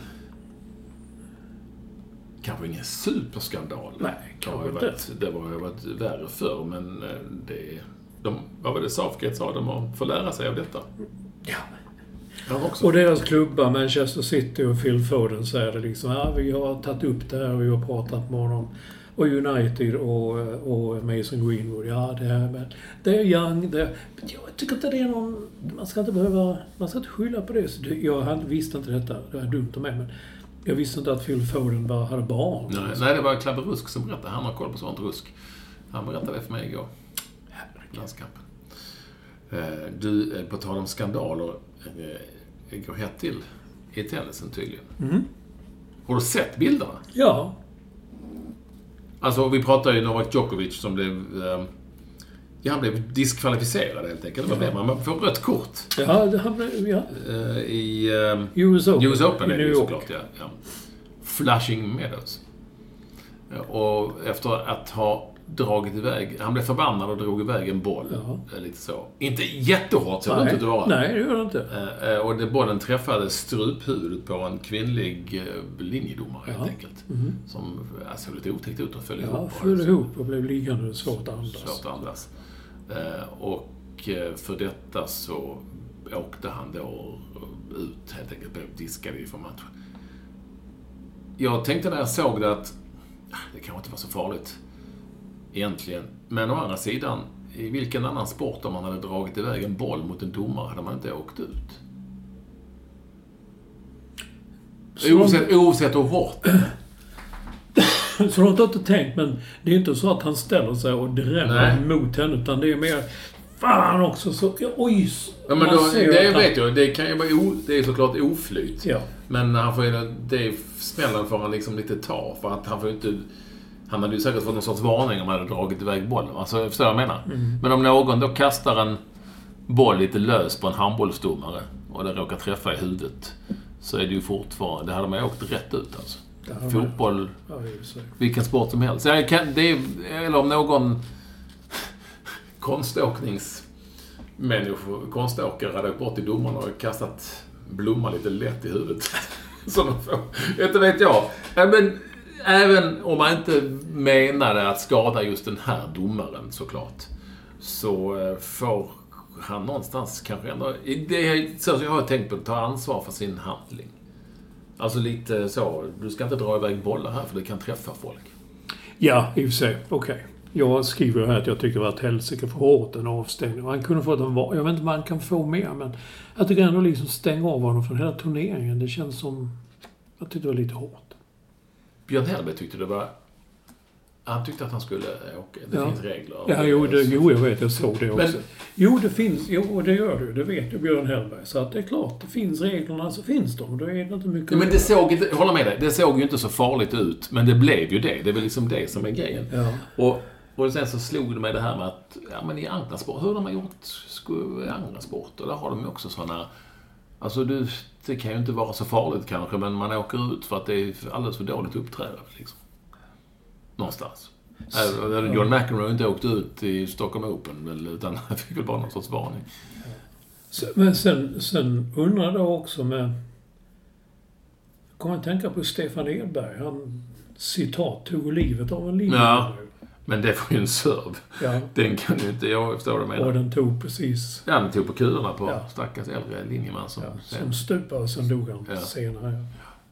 Kanske ingen superskandal. Nej, kanske inte. Det var ju varit värre förr, men det... De, vad var det Southgate sa? De får lära sig av detta. Ja. Också. Och deras klubbar, Manchester City och Phil Foden, säger det liksom, ja, vi har tagit upp det här och vi har pratat med honom. Och United och, och Mason Greenwood, ja det här med, det är young, det, jag tycker inte det är någon, man ska inte behöva, man ska inte skylla på det. Så det jag visste inte detta, det är dumt av mig, men jag visste inte att Phil Foden bara hade barn. Nej, nej, det var Klabbe Rusk som berättade, han har koll på sånt Rusk. Han berättade det för mig igår. Landskampen. Du, på tal om skandaler, går hett till i tennisen tydligen. Mm. Har du sett bilderna? Ja. Alltså, vi pratar ju Novak Djokovic som blev... Ja, han blev diskvalificerad helt enkelt. Vad blev man? Man får rött kort. Ja, det han blev... Ja. I U S Open. U S Open är det ju York. såklart, ja. ja. Flushing Meadows. Och efter att ha dragit iväg... Han blev förbannad och drog iväg en boll. Ja. Lite så. Inte jättehårt, så det inte det var. Nej, det gör det inte. Och det, bollen träffade struphuvudet på en kvinnlig linjedomare, ja. helt enkelt. Mm. Som såg lite otäckt ut och föll ja, ihop. föll ihop och blev liggande svårt att andas. Svårt att andas. Och för detta så åkte han då ut, helt enkelt, blev diskad för matchen. Jag tänkte när jag såg det att det kanske inte var så farligt egentligen. Men å andra sidan, i vilken annan sport om man hade dragit iväg en boll mot en domare hade man inte åkt ut? Så oavsett, de... oavsett hur hårt. Så har jag inte tänkt, men det är inte så att han ställer sig och drämmer mot henne, utan det är mer fan också så... Oj! Ja, men då, det vet jag. Det kan ju vara o, det är såklart oflyt. Ja. Men han får ju... Det är smällen får han liksom lite ta. För att han får inte... Han hade ju säkert fått någon sorts varning om han hade dragit iväg bollen. Alltså, förstår jag menar? Mm. Men om någon då kastar en boll lite lös på en handbollsdomare och det råkar träffa i huvudet, så är det ju fortfarande... Det hade man ju åkt rätt ut, alltså. Fotboll, ja, vilken sport som helst. Jag kan, det är, eller om någon konståkningsmänniskor, konståkare hade bort i domaren och kastat blomma lite lätt i huvudet. Så de får, inte vet jag. Men även om man inte menade att skada just den här domaren, såklart, så får han någonstans kanske ändå... Det är så jag har tänkt på att ta ansvar för sin handling. Alltså lite så, du ska inte dra iväg bollar här för det kan träffa folk. Ja, i och för sig. Okej. Okay. Jag skriver här att jag tycker det var ett helsike för hårt en avstängning. Han kunde få en, jag vet inte vad han kan få mer, men jag tycker ändå liksom stänga av honom från hela turneringen. Det känns som, jag tyckte det var lite hårt. Björn Hellberg tyckte det var... Han tyckte att han skulle åka. Det ja. finns regler. Ja, jo, det, jo, jag vet. Jag såg det också. Men, jo, det finns. Jo, det gör du. Det vet ju Björn Hellberg. Så att det är klart, det finns reglerna, så finns de. Då är det inte mycket... Men det såg inte... Hålla med dig. Det såg ju inte så farligt ut. Men det blev ju det. Det är väl liksom det som är grejen. Ja. Och, och sen så slog det mig det här med att... Ja, men i andra sport... Hur har de gjort i andra sporter? Där har de ju också sådana... Alltså, du, det kan ju inte vara så farligt kanske, men man åker ut för att det är alldeles för dåligt uppträdande, liksom. Någonstans. Äh, John McEnroe har inte åkt ut i Stockholm Open, utan han fick väl bara någon sorts varning. Men sen, sen undrar jag också med... Jag kommer att tänka på Stefan Edberg. Han, citat, tog livet av en linje. Ja, men det var ju en serv. Ja. Den kan ju inte, jag förstår det med. Och den tog precis... Ja, den tog på kulorna på ja. stackars äldre linjeman som... Ja, som stupade och sen dog han ja. senare.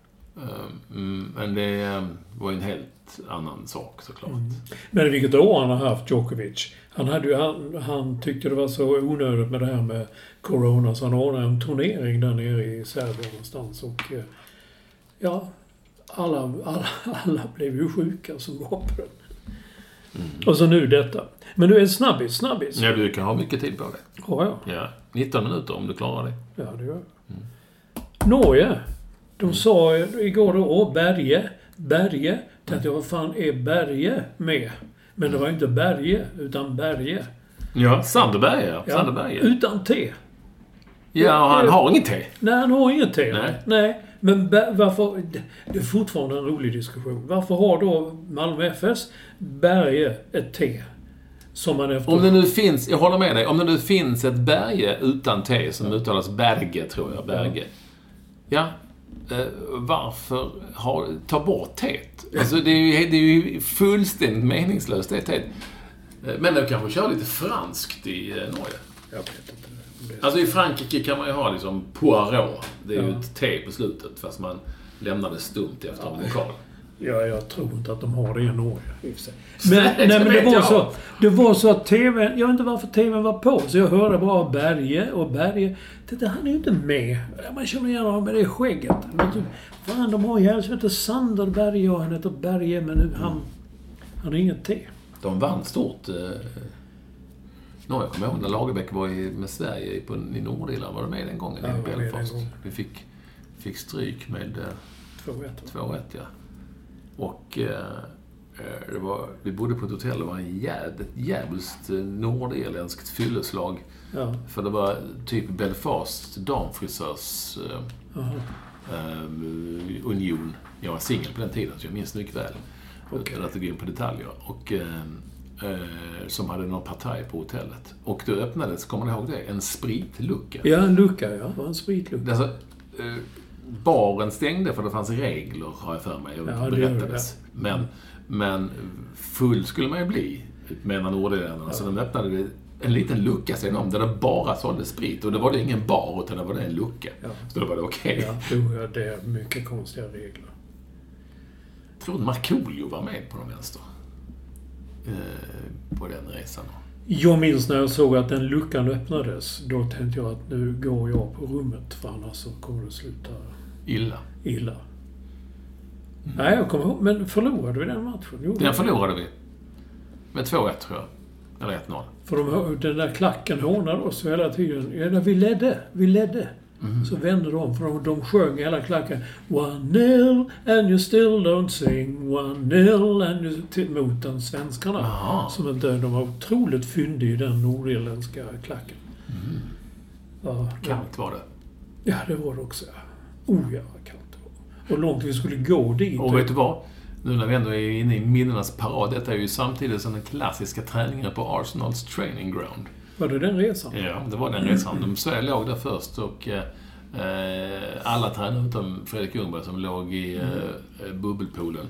Mm, men det var en helt annan sak, såklart. Mm. Men vilket år han har haft Djokovic. Han, hade ju, han, han tyckte det var så onödigt med det här med corona, så han ordnade en turnering där nere i Serbien någonstans. Och ja, alla, alla, alla blev ju sjuka som var på den. Mm. Och så nu detta. Men du är en snabbis, snabbis. Ja, du kan ha mycket tid på det. Ja, ja. Ja, nitton minuter om du klarar det. Ja, det gör jag. Mm. Norge. De mm. sa igår då, åh, Berge, Berge. Tänkte jag, vad fan är Berge med? Men det var inte Berge, utan Berge. Ja, Sanderberg, ja. Ja, Sanderberg. utan T. Ja, han har inget te. Nej, han har inget te. Nej. Nej. Men varför... Det är fortfarande en rolig diskussion. Varför har då Malmö F S Berge ett te? Som man efter... Om det nu finns, jag håller med dig, om det nu finns ett Berge utan te som uttalas Berge, tror jag, Berge. Ja, eh, varför har, ta bort teet? Alltså det är ju, det är ju fullständigt meningslöst, det teet. Men de kanske kör lite franskt i eh, Norge. Jag vet inte. Alltså i Frankrike kan man ju ha liksom poirot. Det är ja. ju ett te på slutet, fast man lämnar det stumt efter en lokal. Ja, jag tror inte att de har det i Norge. I sig. Men, nej, men det, var så, det var så att tvn... Jag vet inte varför tvn var på. Så jag hörde bara Berge och Berge. Det, han är ju inte med. Man känner gärna honom med det skägget. Men typ, fan, de har ju här som heter Sander Berge och han heter Berge. Men nu, han, han har inget te. De vann stort... Eh, no, jag kommer ihåg när Lagerbäck var i, med Sverige på, i Nordirland. Var de med den gången ja, i Belfast. Vi fick, fick stryk med... två ett, ja. Och eh, det var, vi bodde på ett hotell och det var en jäd, ett jävligt nordirländskt fylleslag. Ja. För det var typ Belfast damfrisörs eh, eh, union. Jag var singel på den tiden så jag minns mycket väl. Okay. Att gå in på detaljer. Och, eh, eh, som hade någon partaj på hotellet. Och då öppnades, kommer ni ihåg det, en spritlucka. Ja, en lucka, ja. Det var en spritlucka. Alltså, eh, baren stängde för det fanns regler, har jag för mig, och ja, berättades. Det det. Men, men full skulle man ju bli, menar nordirländarna. Ja. Så de öppnade en liten lucka sen om, där de bara sålde sprit. Och då var det ingen bar, utan det var det en lucka. Ja. Så då var det okej. Okay. Ja, det är mycket konstiga regler. Jag tror att Markoolio var med på de vänster. Eh, på den resan. Jag minns när jag såg att den luckan öppnades. Då tänkte jag att nu går jag på rummet. För annars så kommer det sluta... Illa. Illa. Mm. Nej, jag kommer ihåg. Men förlorade vi den matchen? Jo, den förlorade vi. Med två ett, tror jag. Eller ett noll. För de, den där klacken hånade oss hela tiden. Ja, vi ledde. Vi ledde. Mm. Så vände de. För de, de sjöng hela klacken. One nil and you still don't sing. One nil and you... Till, mot den svenskarna. Aha. Som inte, de var otroligt fyndiga i den nordirländska klacken. Mm. Ja, kallt var det. Ja, det var det också. Oh, ja, kallt. Och långt vi skulle gå dit. Och vet du vad? Nu när vi ändå är inne i minnenas parad. Detta är ju samtidigt som den klassiska träningen på Arsenals training ground. Var det den resan? Ja, det var den resan. De Sverige låg där först och eh, alla tränade utom Fredrik Ljungberg som låg i eh, bubbelpoolen.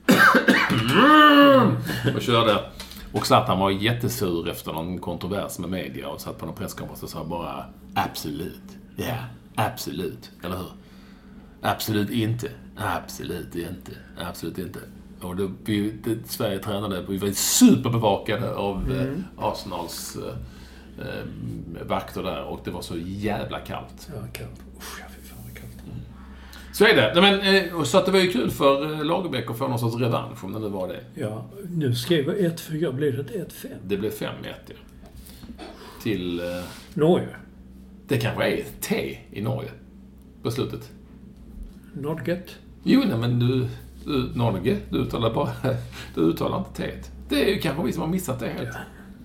och körde. Och Zlatan var jättesur efter någon kontrovers med media och satt på någon presskonferens och sa bara absolut. Ja, yeah, absolut. Eller hur? Absolut inte. Absolut inte. Absolut inte. Och då, vi, det, Sverige tränade, vi var superbevakade av mm. eh, Arsenals eh, eh, vakter där och det var så jävla kallt. Ja, kallt. Usch, jag fick fan vad kallt. Mm. Så är det. Men, eh, så att det var ju kul för eh, Lagerbäck att få någon sorts revansch om det nu var det. Ja, nu skrev jag ett fyra. Blev det ett fem? Det blev fem ett, ja. Till... Eh, Norge. Det kanske är ett T i Norge. På slutet. Nordget. Jo, nej, men du... du Norge, du uttalar bara... Du uttalar inte T. Det är ju kanske vi som har missat det helt. Ja.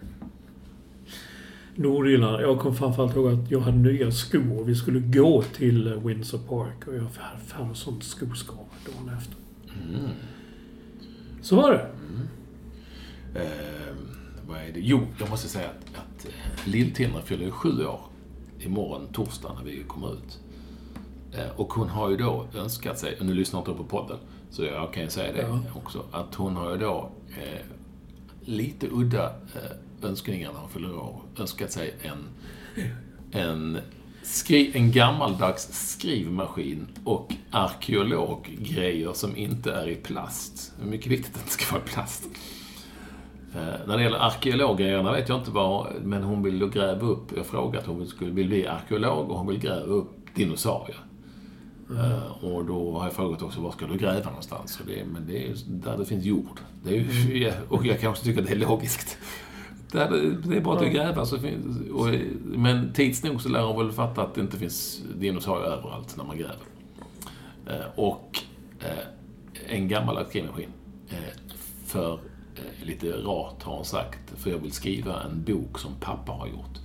Nordirland. Jag kom framförallt ihåg att jag hade nya skor. Vi skulle gå till Windsor Park. Och jag hade fan sånt skoskav dagen efter. Mm. Så var det. Mm. Eh, vad är det? Jo, jag måste säga att, att Lill-Tindra fyller sju år imorgon, torsdag, när vi kommer ut. Eh, och hon har ju då önskat sig, och nu lyssnar jag inte på podden, så jag kan ju säga det ja. också, att hon har ju då eh, lite udda eh, önskningar när hon fyller år, önskat sig en, en, skri- en gammaldags skrivmaskin och arkeologgrejer som inte är i plast. Det är mycket viktigt att det ska vara i plast. Eh, när det gäller arkeologgrejerna vet jag inte vad, men hon vill då gräva upp, jag frågat hon skulle vill bli arkeolog och hon vill gräva upp dinosaurier. Mm. Uh, och då har jag frågat också, var ska du gräva någonstans? Och det, men det är där det finns jord. Det är ju, mm. Och jag kan också tycka att det är logiskt. Där det, det är bara att du gräver. Så finns, och, men tids nog så lär hon väl fatta att det inte finns dinosaurier överallt när man gräver. Uh, och uh, en gammal skrivmaskin uh, för uh, lite rart har hon sagt, för jag vill skriva en bok som pappa har gjort.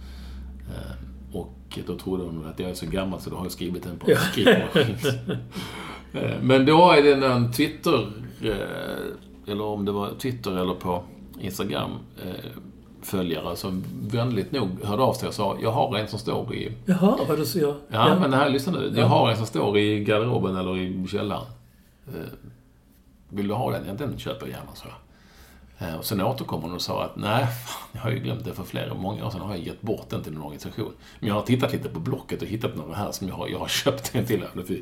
Eh, och då trodde hon att jag är så gammal så då har jag skrivit den på en skrivmaskin. eh, men då är det en Twitter, eh, eller om det var Twitter eller på Instagram, eh, följare som vänligt nog hörde av sig och sa, jag har en som står i... Jaha, vad du säger. Ja, ja, men det här, lyssna nu. Jag har en som står i garderoben eller i källaren. Eh, vill du ha den? Ja, den köper jag gärna, så jag. Eh, och sen återkom hon och sa att nej, fan, jag har ju glömt det för flera många år sedan har jag gett bort den till en organisation. Men jag har tittat lite på Blocket och hittat några här som jag har, jag har köpt en till.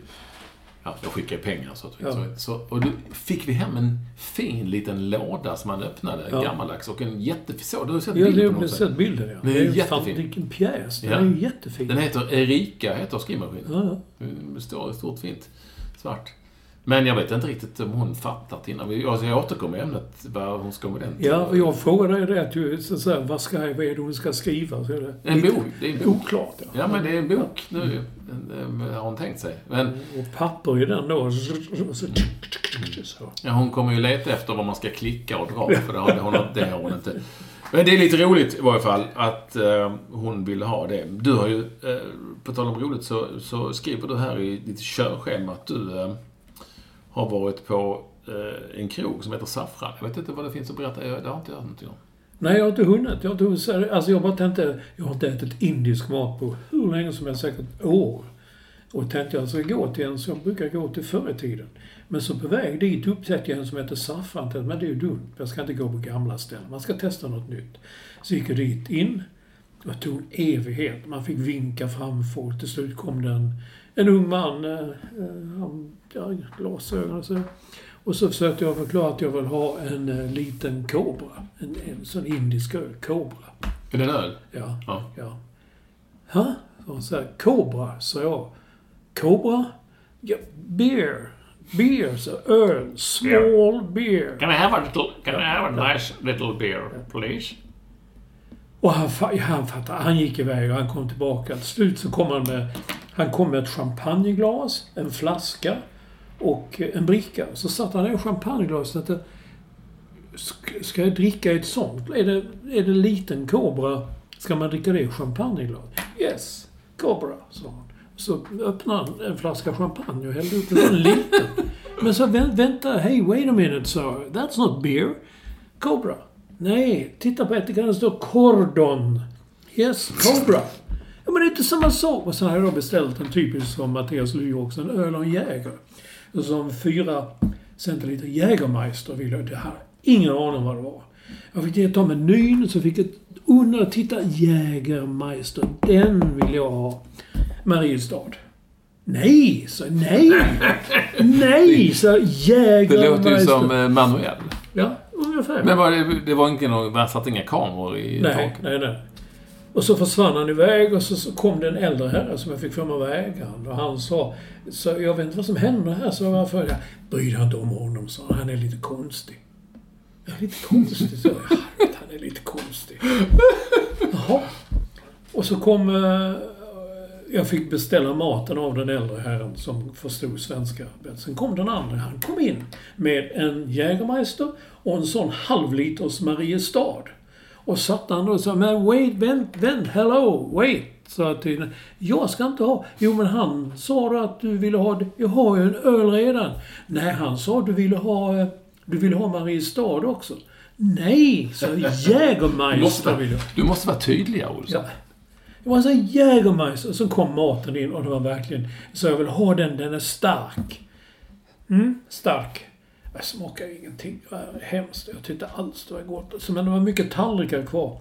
Ja, jag skickar pengar så att ja. så, så och då fick vi hem en fin liten låda som man öppnade, ja. gammaldags, och en jättefin, så du har sett bilden. Ja, jag har sett bilden, ja. Det är, det är jättefin. Vilken pjäs, den ja. är ju jättefin. Den heter Erika, heter skrivmaskinen. Ja, ja. Det står stort fint svart. Men jag vet inte riktigt om hon fattat innan vi, alltså jag återkommer i ämnet vad hon ska med den till. Ja, och jag frågade dig det att du så så här, vad ska vad är det hon ska skriva, så är det en bok, det är en bok. Oklart, ja. Ja, men det är en bok nu, har hon tänkt sig. Men och papper i den då så, så. Ja, hon kommer ju leta efter vad man ska klicka och dra, för det har hon, det har hon inte. Men det är lite roligt i varje fall att uh, hon vill ha det. Du har ju, uh, på tal om roligt, så, så skriver du här i ditt körschema att du uh, har varit på uh, en krog som heter Saffran. Jag vet inte vad det finns att berätta, det har inte jag någonting om. Nej, jag har inte hunnit. Jag har inte, alltså jag bara tänkte, jag har inte ätit indisk mat på hur länge som helst, säkert år. Och tänkte jag ska gå till en som jag brukar gå till förr i tiden. Men så på väg dit upptäckte jag en som heter Saffran. Men det är ju dumt. Jag ska inte gå på gamla ställen. Man ska testa något nytt. Så gick jag dit in. Och tog en evighet. Man fick vinka fram folk. Till slut kom det en, en ung man. Eh, han, ja, glasögon och så. Och så försökte jag förklara att jag vill ha en uh, liten kobra. En, en sån indisk öl. Kobra. Är det en öl? Ja. Ja. ja. Ha? Och så här, kobra, sa jag. Cobra? Yeah, beer. Beer, so öl. Small yeah. beer. Can I have a little, can I have a nice little beer, please? Och han, han fattade, han gick iväg och han kom tillbaka. Till slut så kom han med, han kom med ett champagneglas, en flaska och en bricka. Så satt han i champagneglas och tänkte, ska jag dricka ett sånt? Är det, är det liten kobra? Ska man dricka det i champagneglas? Yes, kobra, sa han. Så öppnade han en flaska champagne och hällde upp en liten. Men så vänt, vänta, hey, wait a minute, sir. That's not beer. Cobra. Nej, titta på etiketten, det står Cordon. Yes, Cobra. Ja, men det är inte samma sak. Och så har jag då beställt en typisk som Mattias Ly också, en öl och en jäger. Och som fyra centiliter Jägermeister vill jag. Det här, ingen aning vad det var. Jag fick ta menyn, så fick jag under titta Jägermeister. Den vill jag ha. Mariestad. Nej, så nej. Nej, så Jägermeister. Det låter ju som eh, manuell. Ja, ungefär. Men var det, det var inte någon, man satt inga kameror i nej, taket? Nej, nej. Och så försvann han iväg och så, så kom det en äldre herre som jag fick för mig vägen. Och han sa, så jag vet inte vad som händer här, så varför jag bryr dig inte om honom, så han är lite konstig. Ja, lite konstig, så jag. Han är lite konstig. Jaha. Och så kom... Uh, jag fick beställa maten av den äldre herren som förstod svenska. Sen kom den andra. Han kom in med en Jägermeister och en sån halvliters Mariestad. Och satt han då och sa, men wait, vänt, vänt, hello, wait. Så att jag ska inte ha. Jo, men han sa då att du ville ha, jag har ju en öl redan. Nej, han sa att du ville ha, du ville ha Mariestad också. Nej, så Jägermeister vill jag. Du måste vara tydlig, Olsson. Ja. Det var en sån Jägermeister. Så kom maten in och det var verkligen... Så jag vill ha den, den är stark. Mm, stark. Jag smakar ingenting. Det var hemskt. Jag tyckte alls det var gott. Men det var mycket tallrikar kvar.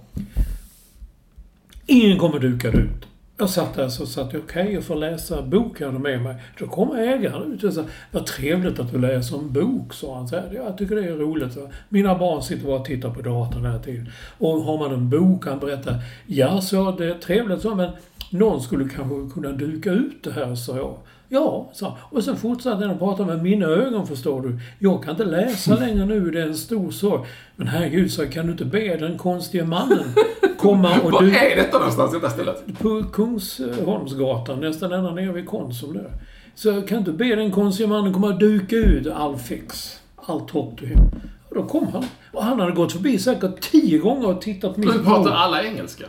Ingen kommer duka ut. Jag satt där så satt jag, okej, okay, jag får läsa bok här med mig. Då kommer ägaren ut och sa, vad trevligt att du läser en bok, sa han. Så här, jag tycker det är roligt. Mina barn sitter bara och tittar på datorn hela tiden. Och har man en bok, han berättar, ja, så det är trevligt så, men någon skulle kanske kunna duka ut det här, sa jag. Ja, så. Och sen fortsatte jag att prata med mina ögon, förstår du. Jag kan inte läsa längre nu, det är en stor sorg. Men herregud, så kan du inte be den konstiga mannen komma och... Vad du... är detta någonstans, detta stället? På Kungsholmsgatan, nästan ända nere vid Konsum där. Så kan du be den konstiga mannen komma och duka ut all fix. Allt hopp du hem. Och då kom han. Och han hade gått förbi säkert tio gånger och tittat på Men mitt pratar bord. alla engelska?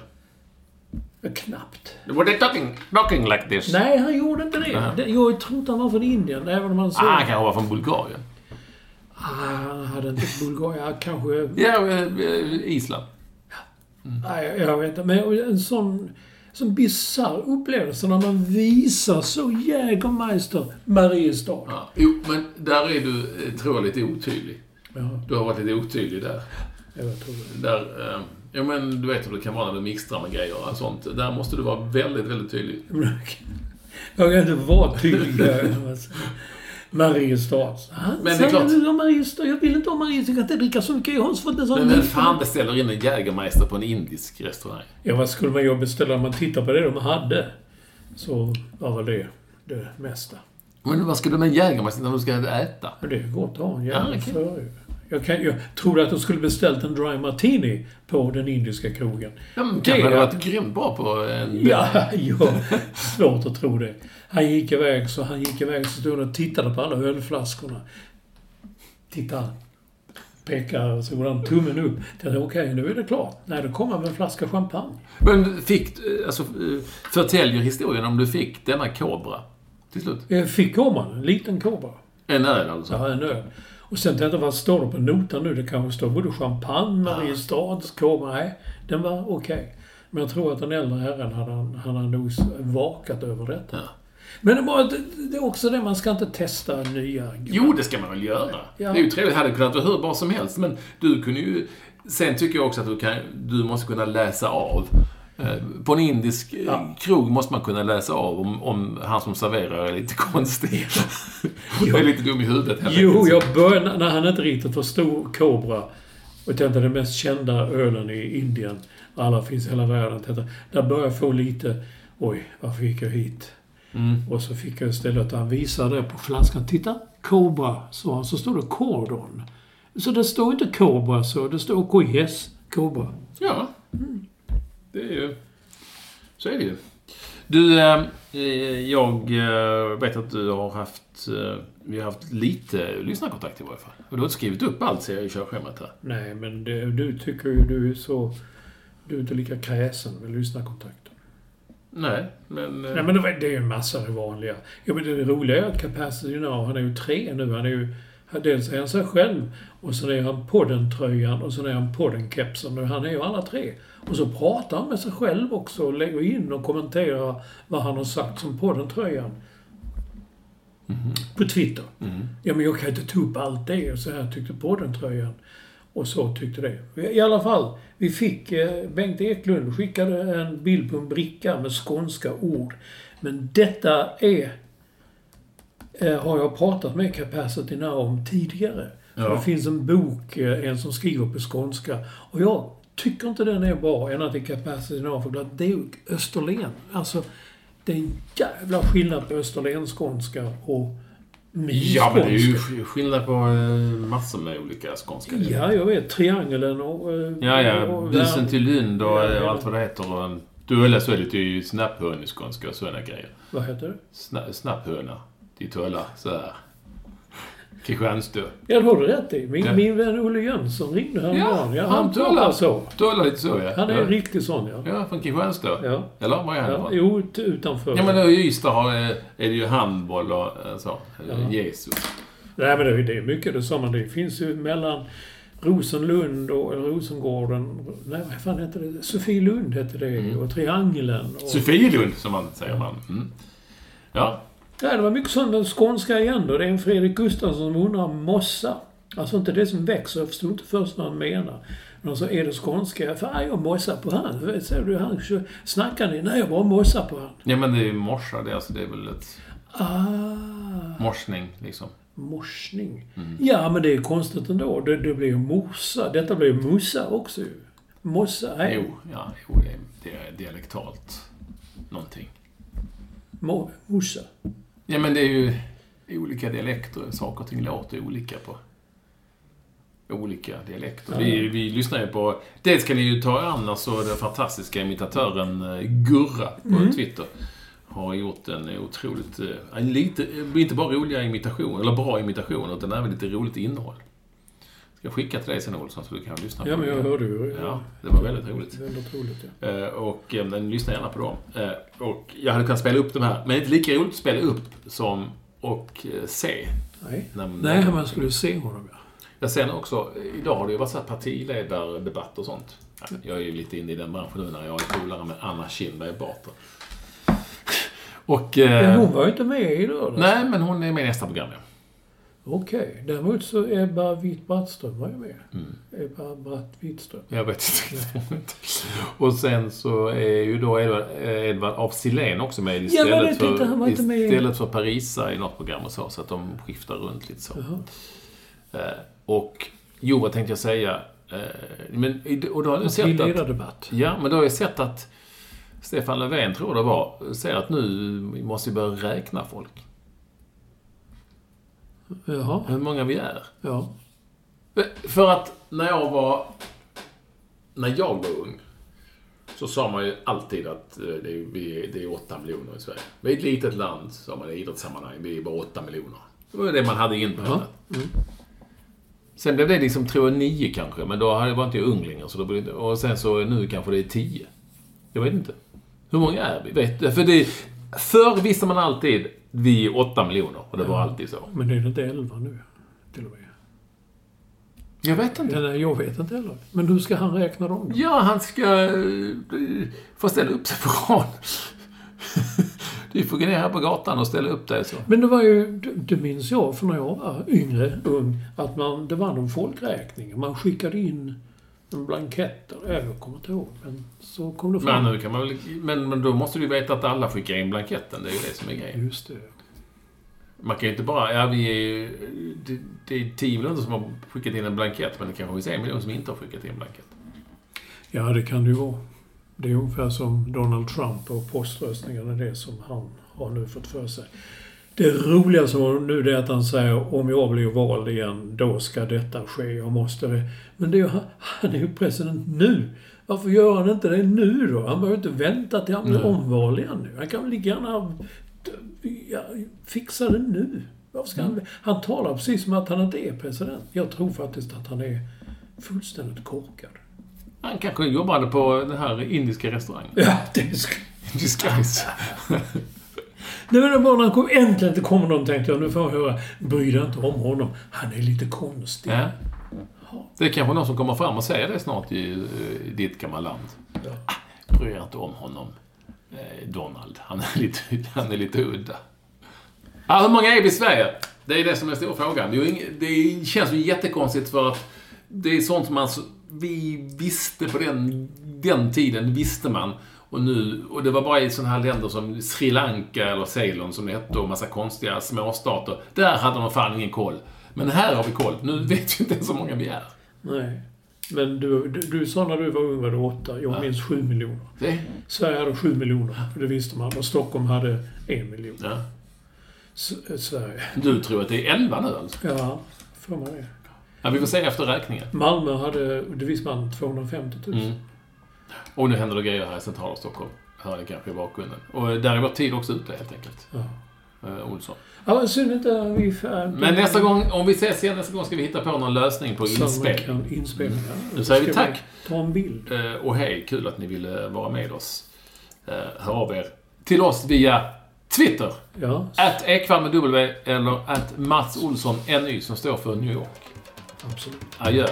Knappt. Were they talking, talking like this? Nej, han gjorde inte det. Aha. Det- Jag tror inte han var från Indien, även om han såg... Ah, han kanske var från Bulgarien. Ah, han hade inte Bulgarien. Ja, kanske... Ja, eh, Island. Nej, jag vet inte. Men en sån... Som bizarr upplevelse när man visar så Jägermeister Mariestad. Ja. Jo, men där är du, eh, tror jag, lite otydlig. Ja, Du har varit lite otydlig där. jag tror det. Där, eh, ja men du vet hur det kan vara när du mixtrar med grejer och sånt. Där måste du vara väldigt, väldigt tydlig. Jag kan inte vara tydlig där. Mariestad. Men det är klart. Du Mariestad. Jag vill inte ha Mariestad. Jag kan inte dricka så mycket. Jag har fått en sån... Men vem fan beställer in en Jägermeister på en indisk restaurang? Ja, vad skulle man ju beställa om man tittar på det de hade? Så var väl det det mesta. Men vad ska du med en Jägermeister när du ska äta? Men det är gott att ha en Ja, jävla okej. för. Jag, kan, jag trodde att de skulle beställt en dry martini på den indiska krogen. Ja, men Det kan man är- ha varit grymt bra på en... Ja, ja, svårt att tro det. Han gick iväg så han gick iväg så stod han och tittade på alla ölflaskorna. Titta. Pekar så går han tummen upp. Okej, okay, nu är det klart. Nej, då kommer med en flaska champagne. Men fick, alltså, förtäljer historien om du fick denna kobra till slut? Jag fick komma en liten kobra. En öl alltså? Ja, en öl. Och sen tänkte jag, vad står det på notan nu? Det kanske står både champagne, Mariestads, kobra. Nej, den var okej. Okay. Men jag tror att den äldre herren hade, han hade nog vakat över detta. Ja. Men det, var, det, det är också det, man ska inte testa nya... Jo, det ska man väl göra. Ja. Det är ju trevligt. Det hade kunnat vara hur bra som helst. Men du kunde ju... Sen tycker jag också att du, kan, du måste kunna läsa av. På en indisk Ja. krog måste man kunna läsa av om, om han som serverar är lite konstig. Jag är lite dum i huvudet. Jo, jag började, när han inte riktigt förstod kobra och tänkte den mest kända ölen i Indien, alla finns i hela världen, tänkte, där började jag få lite, oj, varför gick jag hit? Mm. Och så fick jag istället att han visade på flaskan, titta, kobra, så, så står det kordon. Så det står inte kobra, så det står K I S, kobra. Ja, det är ju... Så är det ju. Du, eh, jag eh, vet att du har haft... Eh, vi har haft lite lyssnarkontakt i varje fall. Och du har inte skrivit upp allt, ser jag i körschemat här. Nej, men det, du tycker ju du är så... Du är inte lika kräsen med lyssnarkontakten. Nej, men... Eh, Nej, men det, det är ju en massa det vanliga. Ja, men det roliga är att Capacity Now, han är ju tre nu. Han är ju... Dels är han sig själv, och så är han på den tröjan, och så är han på den kepsen. Han är ju alla tre. Och så pratar han med sig själv också, och lägger in och kommenterar vad han har sagt som på den tröjan. Mm-hmm. På Twitter. Mm. Ja, men jag kan inte ta upp allt det, och så här tyckte på den tröjan. Och så tyckte det. I alla fall, vi fick... Eh, Bengt Eklund skickade en bild på en bricka med skånska ord. Men detta är... har jag pratat med Capacity Now om tidigare. Ja. Det finns en bok, en som skriver på skånska. Och jag tycker inte den är bra än att det är Capacity Now. För det är ju Österlen. Alltså, det är en jävla skillnad på Österlen-skånska och min ja, men det är ju skånska. skillnad på eh, massor med olika skånska. Ja, jag vet. Triangeln och... Eh, Ja, ja. och- Busen till Lund och, Ja, ja. och allt vad det heter. Och, du eller så är det ju snapphön i skånska och sådana grejer. Vad heter det? Sna, snapphöna. De tullar så här. Kristianstad. Ja, det har du rätt i. Min, Ja. min vän Olle Jönsson ringde häromdagen. Ja, han, han han tullar. pratar så. Tullar lite så, ja. Han är ja. en riktig sån, ja. Ja, från Kristianstad. Ja. Eller var är han Ja, ifrån? jo, t- utanför. Ja, men i Ystad har, är det ju handboll och eh, så. Ja. Jesus. Nej, men det, det är mycket det samma. Det finns ju mellan Rosenlund och eller Rosengården. Nej, vad fan heter det? Sofielund heter det. Mm. Och Triangeln. Och, Sofielund, som man säger man. Mm. Ja. ja, det var mycket sånt med skånska igen då. Det är en Fredrik Gustafsson som undrar om mossa. Alltså inte det som växer. Jag förstod inte först vad han menar. Men så är det skånska. För ah, jag mossar på han. Säger du, han snackar ni? Nej, jag bara mossar på han. Ja, men det är morsa. Det, alltså, det är väl ett Ah, morsning, liksom. morsning. Mm. Ja, men det är konstigt ändå. Det, det blir ju morsa. Detta blir ju mussa också ju. Mossa, hej. Jo, ja, jo det, är, det är dialektalt. Någonting. Mo- Morsa. Ja, men det är ju olika dialekter. Saker och ting låter olika på olika dialekter. Ja. Vi, vi lyssnar ju på... Dels kan ni ju ta an alltså den fantastiska imitatören eh, Gurra på Mm. Twitter. Har gjort en otroligt... eh, En lite, inte bara roliga imitationer, eller bra imitationer, utan även lite roligt innehåll. Jag skickade till dig sen, Olsson, så du kan lyssna på Ja, men jag det. hörde ju. Ja, det var väldigt roligt. Väldigt roligt, ja. Eh, och eh, den lyssnar gärna på dem. Eh, och jag hade kunnat spela upp de här, men inte lika roligt att spela upp som och eh, se. Nej, När, Nej när man skulle se honom, ja. Jag ser också, idag har det ju varit så här partiledardebatt och sånt. Ja, jag är ju lite inne i den branschen nu när jag är polare med Anna Kinberg Batra. Och, eh, Men hon var ju inte med i det. Nej, men hon är med i nästa program, ja. Okej, okay. Däremot så är Ebba Witt-Brattström var ju med. Mm. Ebba Bratt-Wittström. Jag vet inte. Och sen så är ju då Edvard, Edvard af Sillén också med istället, ja, men för, inte, han var inte med. istället för Parisa i något program och så, så att de skiftar runt lite så. Eh, och jo, vad tänkte jag säga? Eh, men, och då har jag sett att, ja, men då har jag sett att Stefan Löfven, tror det var, säger att nu måste vi börja räkna folk. Jaha. Hur många vi är. Ja. För att när jag var när jag var ung så sa man ju alltid att det är, vi, det är åtta miljoner i Sverige. Vi är ett litet land, sa man i idrottssammanhang. Vi är bara åtta miljoner. Det var det man hade inpräntat. Mm. Sen blev det liksom, tror jag, nio kanske. Men då var inte jag ung längre. Så då, och sen så nu kanske det är tio. Jag vet inte. Hur många är vi? Vet, för det, förr visste man alltid vi är åtta miljoner. Och det var ja, alltid så. Men det är inte elva nu, till och med. Jag vet inte. Nej, jag vet inte heller. Men hur ska han räkna dem då? Ja, han ska uh, få ställa upp sig på rad. Du får gå ner här på gatan och ställa upp dig så. Men det var ju, det minns jag för när jag var yngre, ung, att man, det var någon folkräkning. Man skickade in en blanketter. Jag kommer inte ihåg, men så kom det fram. Men, nu kan man väl, men, men då måste du veta att alla skickar in blanketten. Det är ju det som är grejen. Just det. Man kan ju inte bara, ja vi är det, det är tio miljoner som har skickat in en blankett, men det kanske är en miljon som inte har skickat in en blankett. Ja, det kan det ju vara. Det är ungefär som Donald Trump och poströstningarna, det som han har nu fått för sig. Det roliga som nu är att han säger, om jag blir vald igen, då ska detta ske, jag måste det. Men det är ju, han är ju president nu. Varför gör han inte det nu då? Han behöver inte vänta till han blir omvald igen nu. Han kan väl lika gärna ja, fixa det nu. Varför ska mm. han, han talar precis som att han inte är president. Jag tror faktiskt att han är fullständigt korkad. Han kanske jobbade på den här indiska restaurangen. Ja, det är sk- disguise. Nej, men bara när han kom, äntligen det kommer någon, tänkte jag, nu får jag höra, bry dig inte om honom. Han är lite konstig. Ja. Det är kanske någon som kommer fram och säger det snart i, i ditt gamla land. Ja. Ah, bry dig inte om honom, eh, Donald. Han är lite, han är lite udda. Ah, hur många är vi i Sverige? Det är det som är stora frågan. Det, är ing, det känns ju jättekonstigt för att det är sånt som man, vi visste på den, den tiden, visste man. Och, nu, och det var bara i sådana här länder som Sri Lanka eller Ceylon som det hette och massa konstiga småstater. Där hade de fan ingen koll. Men här har vi koll. Nu vet vi inte ens så många vi är. Nej. Men du, du, du sa när du var ung var det åtta. Jag ja. minns sju miljoner. Det? Sverige hade sju miljoner. För det visste man. Och Stockholm hade en miljon. Ja. S- Sverige. Du tror att det är elva nu alltså? Ja, får man det. Ja, vi får se efter räkningen. Malmö hade, det visste man, tvåhundrafemtio tusen. Mm. Och nu händer det grejer här i centrala Stockholm. Här är kanske i bakgrunden. Och där är vår tid också ute helt enkelt. Ja. Uh, Olsson. Ja, men synd inte vi färd. Men nästa gång, om vi ses igen nästa gång, ska vi hitta på någon lösning på inspelning. inspelning. Mm. Ja. Nu säger vi tack. Vi ta en bild. Uh, och hej, kul att ni ville vara med oss. Uh, hör av er till oss via Twitter. Ja. At Ekvall med W eller at Mats Olsson N Y som står för New York. Absolut. Adjö.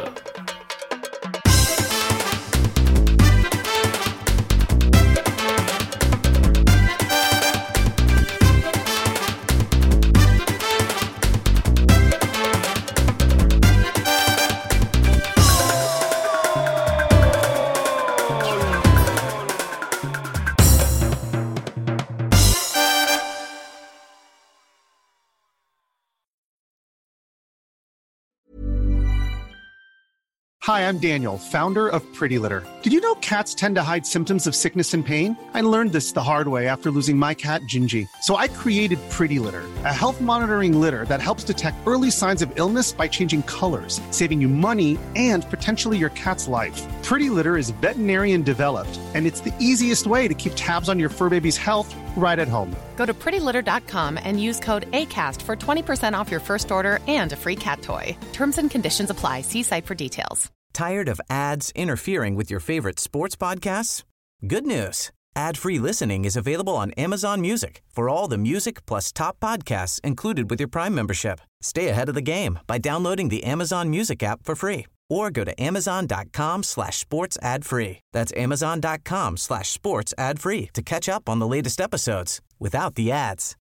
Hi, I'm Daniel, founder of Pretty Litter. Did you know cats tend to hide symptoms of sickness and pain? I learned this the hard way after losing my cat, Gingy. So I created Pretty Litter, a health monitoring litter that helps detect early signs of illness by changing colors, saving you money and potentially your cat's life. Pretty Litter is veterinarian developed, and it's the easiest way to keep tabs on your fur baby's health right at home. Go to pretty litter dot com and use code ACAST for twenty percent off your first order and a free cat toy. Terms and conditions apply. See site for details. Tired of ads interfering with your favorite sports podcasts? Good news. Ad-free listening is available on Amazon Music for all the music plus top podcasts included with your Prime membership. Stay ahead of the game by downloading the Amazon Music app for free or go to amazon.com slash sports ad free. That's amazon.com slash sports ad free to catch up on the latest episodes without the ads.